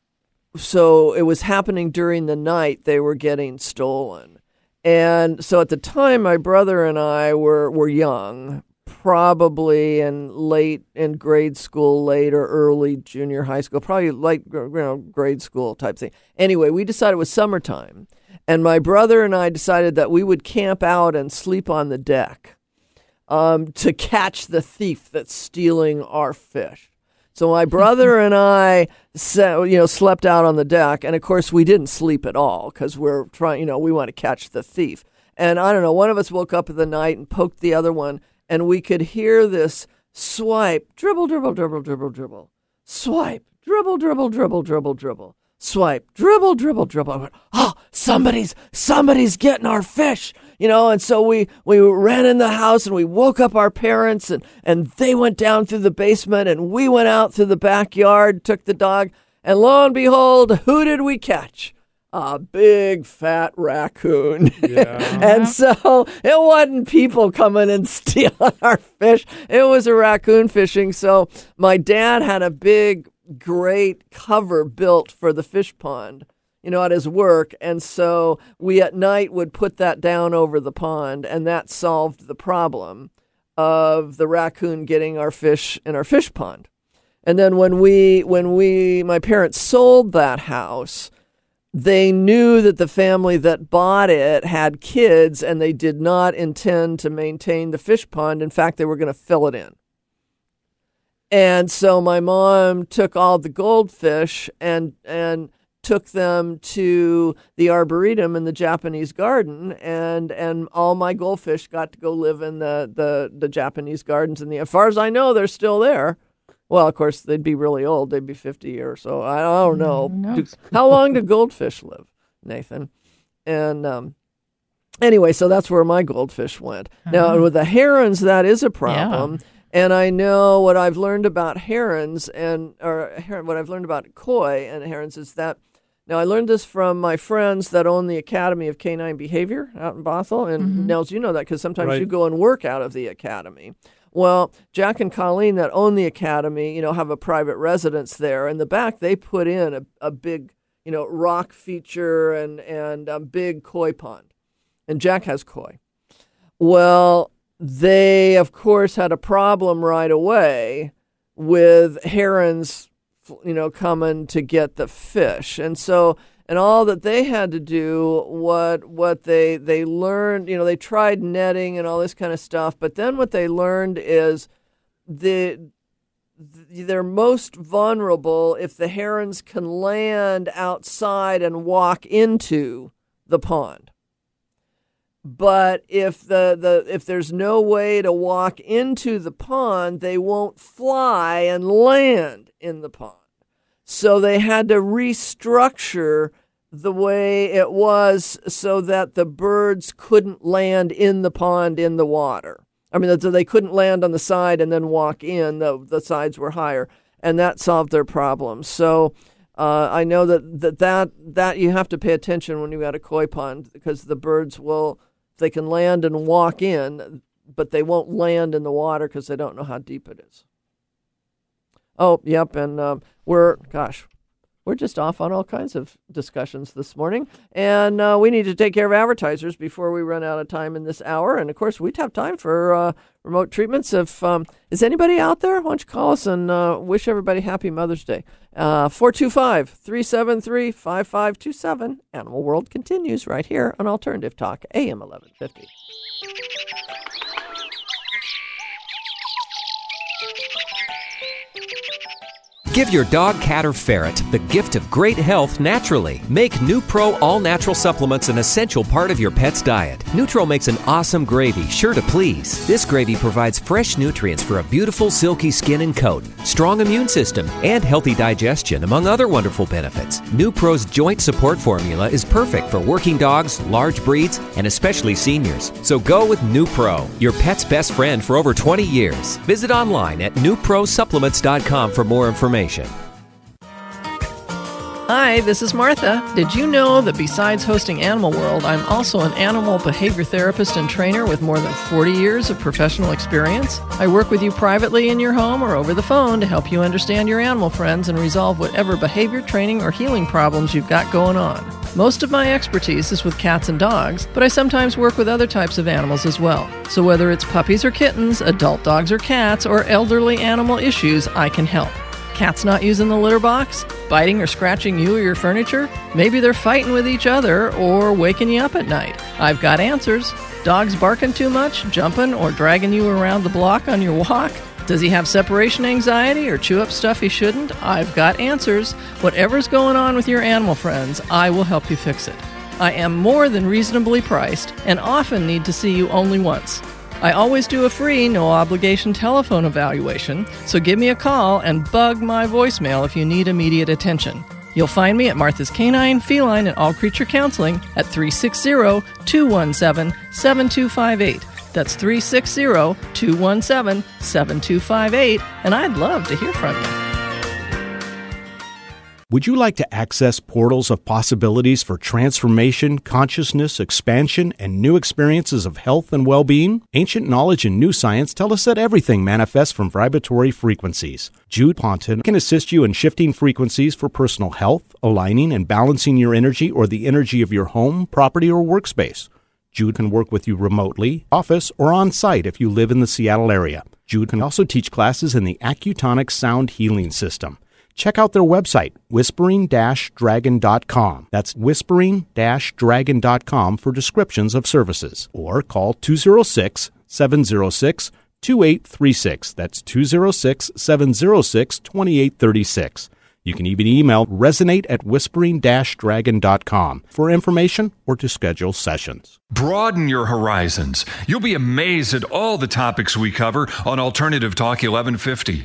so it was happening during the night. They were getting stolen. And so at the time, my brother and I were, were young, probably in late in grade school, late or early junior high school, probably late you know, grade school type thing. Anyway, we decided it was summertime. And my brother and I decided that we would camp out and sleep on the deck um, to catch the thief that's stealing our fish. So my brother and I, you know, slept out on the deck, and of course we didn't sleep at all because we're trying, you know, we want to catch the thief. And I don't know, one of us woke up in the night and poked the other one, and we could hear this swipe, dribble, dribble, dribble, dribble, dribble, swipe, dribble, dribble, dribble, dribble, dribble. Swipe, dribble, dribble, dribble. I went, oh, somebody's, somebody's getting our fish, you know. And so we, we ran in the house and we woke up our parents, and, and they went down through the basement, and we went out through the backyard, took the dog, and lo and behold, who did we catch? A big fat raccoon. Yeah. And so it wasn't people coming and stealing our fish. It was a raccoon fishing. So my dad had a big, great cover built for the fish pond, you know, at his work. And so we at night would put that down over the pond, and that solved the problem of the raccoon getting our fish in our fish pond. And then when we, when we, my parents sold that house, they knew that the family that bought it had kids, and they did not intend to maintain the fish pond. In fact, they were going to fill it in. And so my mom took all the goldfish and and took them to the Arboretum in the Japanese garden, and and all my goldfish got to go live in the, the, the Japanese gardens. And the, as far as I know, they're still there. Well, of course, they'd be really old. They'd be fifty or so. I don't know. Do, how long do goldfish live, Nathan? And um, anyway, so that's where my goldfish went. Uh-huh. Now, with the herons, that is a problem. Yeah. And I know what I've learned about herons and or what I've learned about koi and herons is that, now I learned this from my friends that own the Academy of Canine Behavior out in Bothell. And mm-hmm. Nels, you know that because sometimes right. you go and work out of the Academy. Well, Jack and Colleen that own the Academy, you know, have a private residence there. In the back, they put in a, a big, you know, rock feature and, and a big koi pond. And Jack has koi. Well, they, of course, had a problem right away with herons, you know, coming to get the fish. And so, and all that they had to do, what what they they learned, you know, they tried netting and all this kind of stuff. But then what they learned is the they're most vulnerable if the herons can land outside and walk into the pond. But if the, the if there's no way to walk into the pond, they won't fly and land in the pond. So they had to restructure the way it was so that the birds couldn't land in the pond in the water. I mean, so they couldn't land on the side and then walk in. The, the sides were higher. and that solved their problems. So uh, I know that, that that that you have to pay attention when you've got a koi pond, because the birds will, they can land and walk in, but they won't land in the water because they don't know how deep it is. Oh, yep, and um, we're, gosh, we're just off on all kinds of discussions this morning, and uh, we need to take care of advertisers before we run out of time in this hour. And, of course, we'd have time for uh, remote treatments. If um, is anybody out there, why don't you call us and uh, wish everybody happy Mother's Day. Uh, four two five, three seven three, five five two seven. Animal World continues right here on Alternative Talk, A M eleven fifty. Give your dog, cat, or ferret the gift of great health naturally. Make NuPro all-natural supplements an essential part of your pet's diet. Nutro makes an awesome gravy, sure to please. This gravy provides fresh nutrients for a beautiful, silky skin and coat, strong immune system, and healthy digestion, among other wonderful benefits. NuPro's joint support formula is perfect for working dogs, large breeds, and especially seniors. So go with NuPro, your pet's best friend for over twenty years. Visit online at new pro supplements dot com for more information. Hi, this is Martha. Did you know that besides hosting Animal World, I'm also an animal behavior therapist and trainer with more than forty years of professional experience? I work with you privately in your home or over the phone to help you understand your animal friends and resolve whatever behavior training or healing problems you've got going on. Most of my expertise is with cats and dogs, but I sometimes work with other types of animals as well. So whether it's puppies or kittens, adult dogs or cats, or elderly animal issues, I can help. Cats not using the litter box? Biting or scratching you or your furniture? Maybe they're fighting with each other or waking you up at night. I've got answers. Dogs barking too much, jumping, or dragging you around the block on your walk? Does he have separation anxiety or chew up stuff he shouldn't? I've got answers. Whatever's going on with your animal friends, I will help you fix it. I am more than reasonably priced and often need to see you only once. I always do a free, no-obligation telephone evaluation, so give me a call and bug my voicemail if you need immediate attention. You'll find me at Martha's Canine, Feline, and All Creature Counseling at three six zero, two one seven, seven two five eight. That's three six zero, two one seven, seven two five eight, and I'd love to hear from you. Would you like to access portals of possibilities for transformation, consciousness, expansion, and new experiences of health and well-being? Ancient knowledge and new science tell us that everything manifests from vibratory frequencies. Jude Ponton can assist you in shifting frequencies for personal health, aligning and balancing your energy or the energy of your home, property, or workspace. Jude can work with you remotely, office, or on-site if you live in the Seattle area. Jude can also teach classes in the Accutonic Sound Healing System. Check out their website, whispering dash dragon dot com. That's whispering dash dragon dot com for descriptions of services. Or call two oh six, seven oh six, two eight three six. That's two oh six, seven oh six, two eight three six. You can even email resonate at whispering dash dragon dot com for information or to schedule sessions. Broaden your horizons. You'll be amazed at all the topics we cover on Alternative Talk eleven fifty.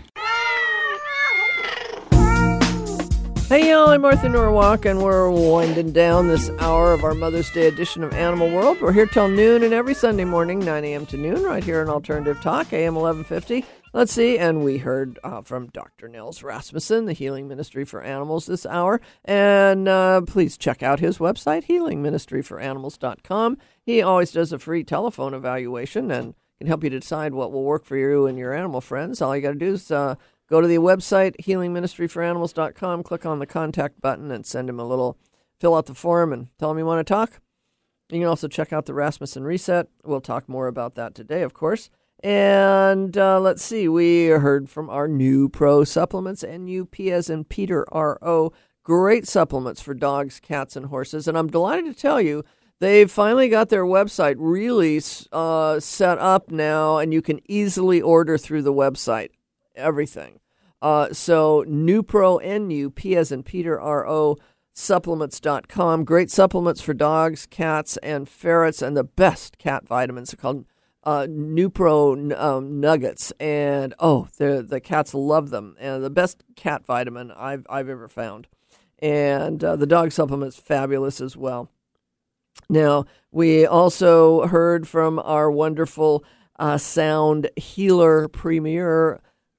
Hey y'all, I'm Martha Norwalk, and we're winding down this hour of our Mother's Day edition of Animal World. We're here till noon and every Sunday morning, nine a.m. to noon, right here on Alternative Talk, A M eleven fifty. Let's see, and we heard uh, from Doctor Nils Rasmussen, the Healing Ministry for Animals this hour, and uh, please check out his website, healing ministry for animals dot com. He always does a free telephone evaluation and can help you decide what will work for you and your animal friends. All you got to do is uh, go to the website, healing ministry for animals dot com, click on the contact button, and send him a little, fill out the form and tell him you want to talk. You can also check out the Rasmussen Reset. We'll talk more about that today, of course. And uh, let's see, we heard from our NuPro supplements, N U P as in Peter, R O. Great supplements for dogs, cats, and horses. And I'm delighted to tell you, they've finally got their website really uh, set up now, and you can easily order through the website. Everything. Uh, so NuPro, N U P as in Peter, R O, supplements dot com. Great supplements for dogs, cats, and ferrets, and the best cat vitamins are called uh, NuPro um, Nuggets. And, oh, the cats love them. And the best cat vitamin I've, I've ever found. And uh, the dog supplement's fabulous as well. Now, we also heard from our wonderful uh, sound healer premier,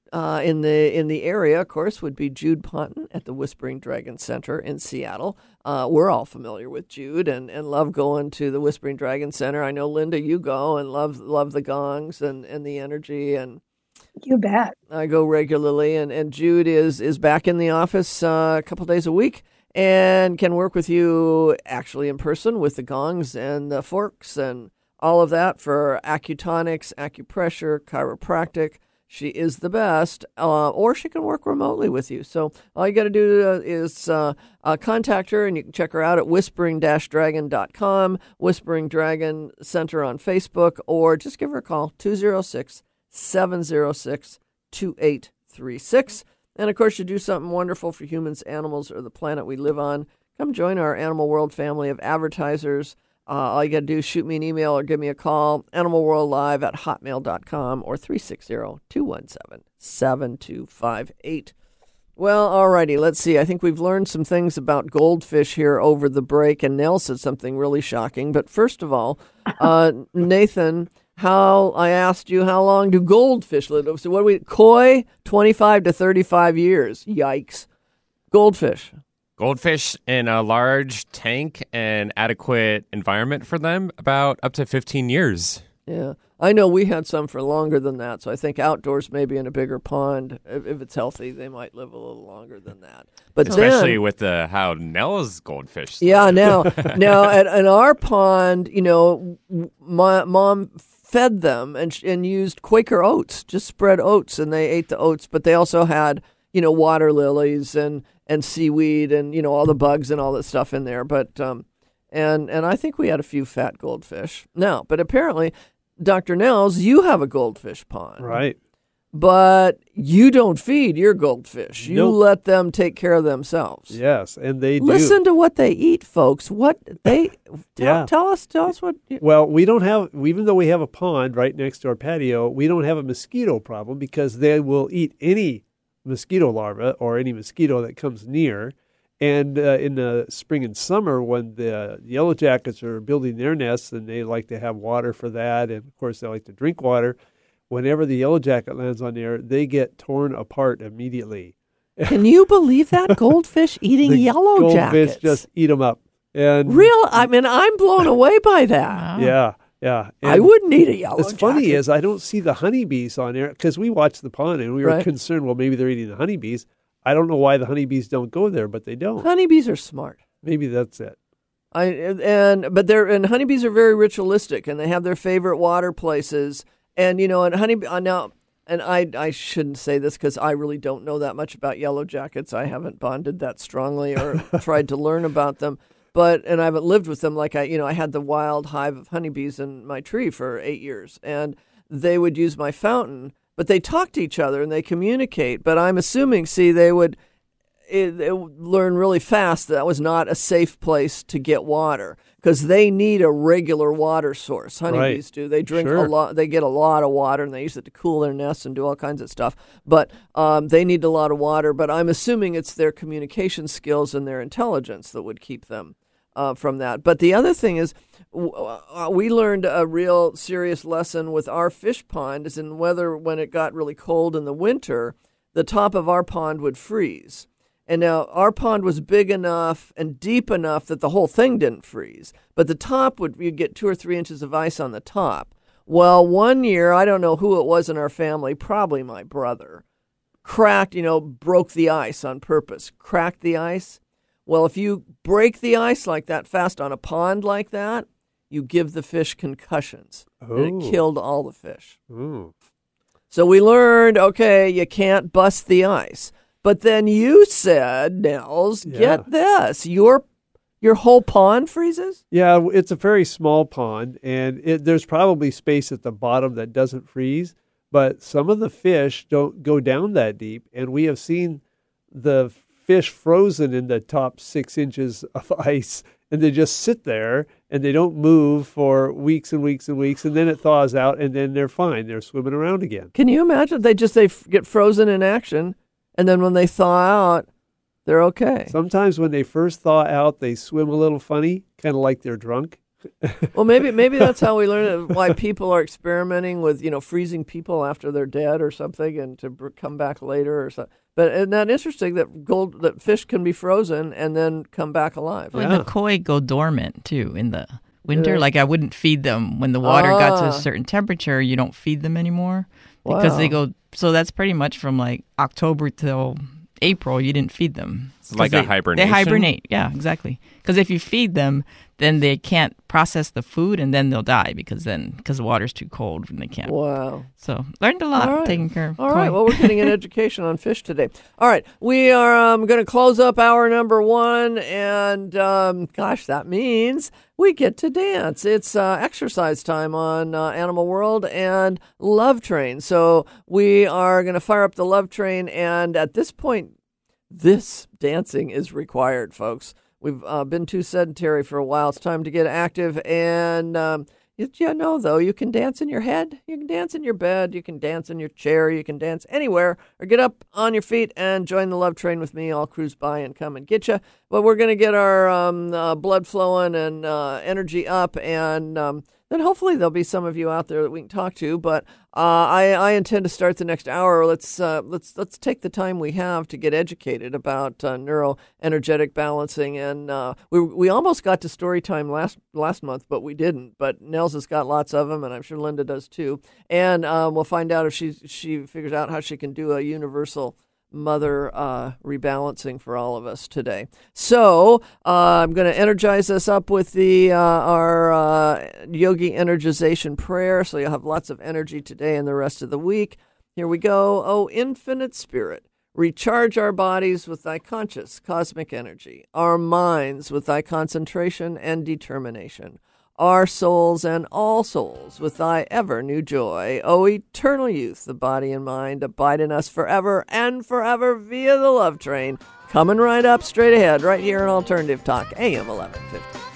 Uh, in the in the area, of course, would be Jude Ponton at the Whispering Dragon Center in Seattle. Uh, we're all familiar with Jude and, and love going to the Whispering Dragon Center. I know, Linda, you go and love love the gongs and, and the energy. And you bet. I go regularly. And, and Jude is, is back in the office uh, a couple days a week and can work with you actually in person with the gongs and the forks and all of that for acutonics, acupressure, chiropractic. She is the best, uh, or she can work remotely with you. So all you got to do uh, is uh, uh, contact her, and you can check her out at whispering dash dragon dot com, Whispering Dragon Center on Facebook, or just give her a call, two oh six, seven oh six, two eight three six. And, of course, you do something wonderful for humans, animals, or the planet we live on. Come join our Animal World family of advertisers. Uh, all you got to do is shoot me an email or give me a call, animal world live at hotmail dot com or three six zero, two one seven, seven two five eight. Well, all righty, let's see. I think we've learned some things about goldfish here over the break, and Nell said something really shocking. But first of all, uh, Nathan, how I asked you, how long do goldfish live? So what do we, koi, twenty-five to thirty-five years. Yikes. Goldfish. Goldfish in a large tank and adequate environment for them, about up to fifteen years. Yeah. I know we had some for longer than that, so I think outdoors, maybe in a bigger pond, if, if it's healthy, they might live a little longer than that. But especially then, with the how Nell's goldfish. Yeah, now, now at, at our pond, you know, my mom fed them and and used Quaker oats, just spread oats, and they ate the oats. But they also had, you know, water lilies and and seaweed and, you know, all the bugs and all that stuff in there. But, um, and, and I think we had a few fat goldfish. Now, but apparently, Doctor Nels, you have a goldfish pond. Right. But you don't feed your goldfish. You Nope. let them take care of themselves. Yes, and they do. Listen to what they eat, folks. What they, tell, Yeah. tell us, tell us what. Well, we don't have, even though we have a pond right next to our patio, we don't have a mosquito problem because they will eat any mosquito larva or any mosquito that comes near. And uh, in the spring and summer, when the yellow jackets are building their nests and they like to have water for that, and of course they like to drink water, whenever the yellow jacket lands on there, they get torn apart immediately. Can you believe that? Goldfish eating the yellow goldfish jackets. just eat them up. And Real? I mean, I'm blown away by that. yeah, yeah. I And wouldn't eat a yellow What's jacket. funny is I don't see the honeybees on there because we watched the pond and we were Right. concerned, well, maybe they're eating the honeybees. I don't know why the honeybees don't go there, but they don't. Honeybees are smart. Maybe that's it. I and but they're and honeybees are very ritualistic, and they have their favorite water places. And you know, and honey uh, now, and I I shouldn't say this because I really don't know that much about yellow jackets. I haven't bonded that strongly or tried to learn about them. But and I haven't lived with them like I you know I had the wild hive of honeybees in my tree for eight years, and they would use my fountain. But they talk to each other and they communicate. But I'm assuming, see, they would, it, they would learn really fast that, that was not a safe place to get water because they need a regular water source. Honeybees Right. do. They drink Sure. a lot. They get a lot of water and they use it to cool their nests and do all kinds of stuff. But um, they need a lot of water. But I'm assuming it's their communication skills and their intelligence that would keep them uh, from that. But the other thing is, Uh, we learned a real serious lesson with our fish pond is in whether when it got really cold in the winter, the top of our pond would freeze. And now our pond was big enough and deep enough that the whole thing didn't freeze. But the top would, you'd get two or three inches of ice on the top. Well, one year, I don't know who it was in our family, probably my brother, cracked, you know, broke the ice on purpose, cracked the ice. Well, if you break the ice like that fast on a pond like that, you give the fish concussions. And Oh. it killed all the fish. Ooh. So we learned, okay, you can't bust the ice. But then you said, Nels, Yeah. get this, your your whole pond freezes? Yeah, it's a very small pond, and it, there's probably space at the bottom that doesn't freeze, but some of the fish don't go down that deep, and we have seen the fish frozen in the top six inches of ice, and they just sit there, and they don't move for weeks and weeks and weeks, and then it thaws out, and then they're fine. They're swimming around again. Can you imagine? They just they f- get frozen in action, and then when they thaw out, they're okay. Sometimes when they first thaw out, they swim a little funny, kind of like they're drunk. Well, maybe maybe that's how we learn it, why people are experimenting with, you know, freezing people after they're dead or something, and to br- come back later or something. But isn't that interesting that gold that fish can be frozen and then come back alive? Well, Yeah. the koi go dormant too in the winter. Yeah. Like I wouldn't feed them when the water got to Ah. a certain temperature. You don't feed them anymore because they Wow. go. So that's pretty much from like October till April. You didn't feed them. It's like 'Cause a they, hibernation? They hibernate. Yeah, exactly. Because if you feed them, then they can't process the food, and then they'll die because then because the water's too cold and they can't. Wow. So learned a lot All right. taking care of All koi. right. Well, we're getting an education on fish today. All right. We are um, going to close up hour number one. And um, gosh, that means we get to dance. It's uh, exercise time on uh, Animal World and Love Train. So we are going to fire up the Love Train. And at this point, this dancing is required, folks. We've uh, been too sedentary for a while. It's time to get active. And um, you, you know, though, you can dance in your head. You can dance in your bed. You can dance in your chair. You can dance anywhere. Or get up on your feet and join the Love Train with me. I'll cruise by and come and get you. But we're going to get our um, uh, blood flowing and uh, energy up. And um, then hopefully there'll be some of you out there that we can talk to. But uh, I, I intend to start the next hour. Let's uh, let's let's take the time we have to get educated about uh, neuroenergetic balancing. And uh, we we almost got to story time last last month, but we didn't. But Nels has got lots of them, and I'm sure Linda does too. And um, we'll find out if she she figures out how she can do a universal mother uh, rebalancing for all of us today. So uh, I'm going to energize us up with the uh, our uh, yogi energization prayer. So you'll have lots of energy today and the rest of the week. Here we go. Oh, infinite spirit, recharge our bodies with thy conscious cosmic energy, our minds with thy concentration and determination, our souls and all souls with thy ever new joy. O eternal youth, the body and mind abide in us forever and forever via the Love Train. Coming right up straight ahead, right here in Alternative Talk, A M eleven fifty.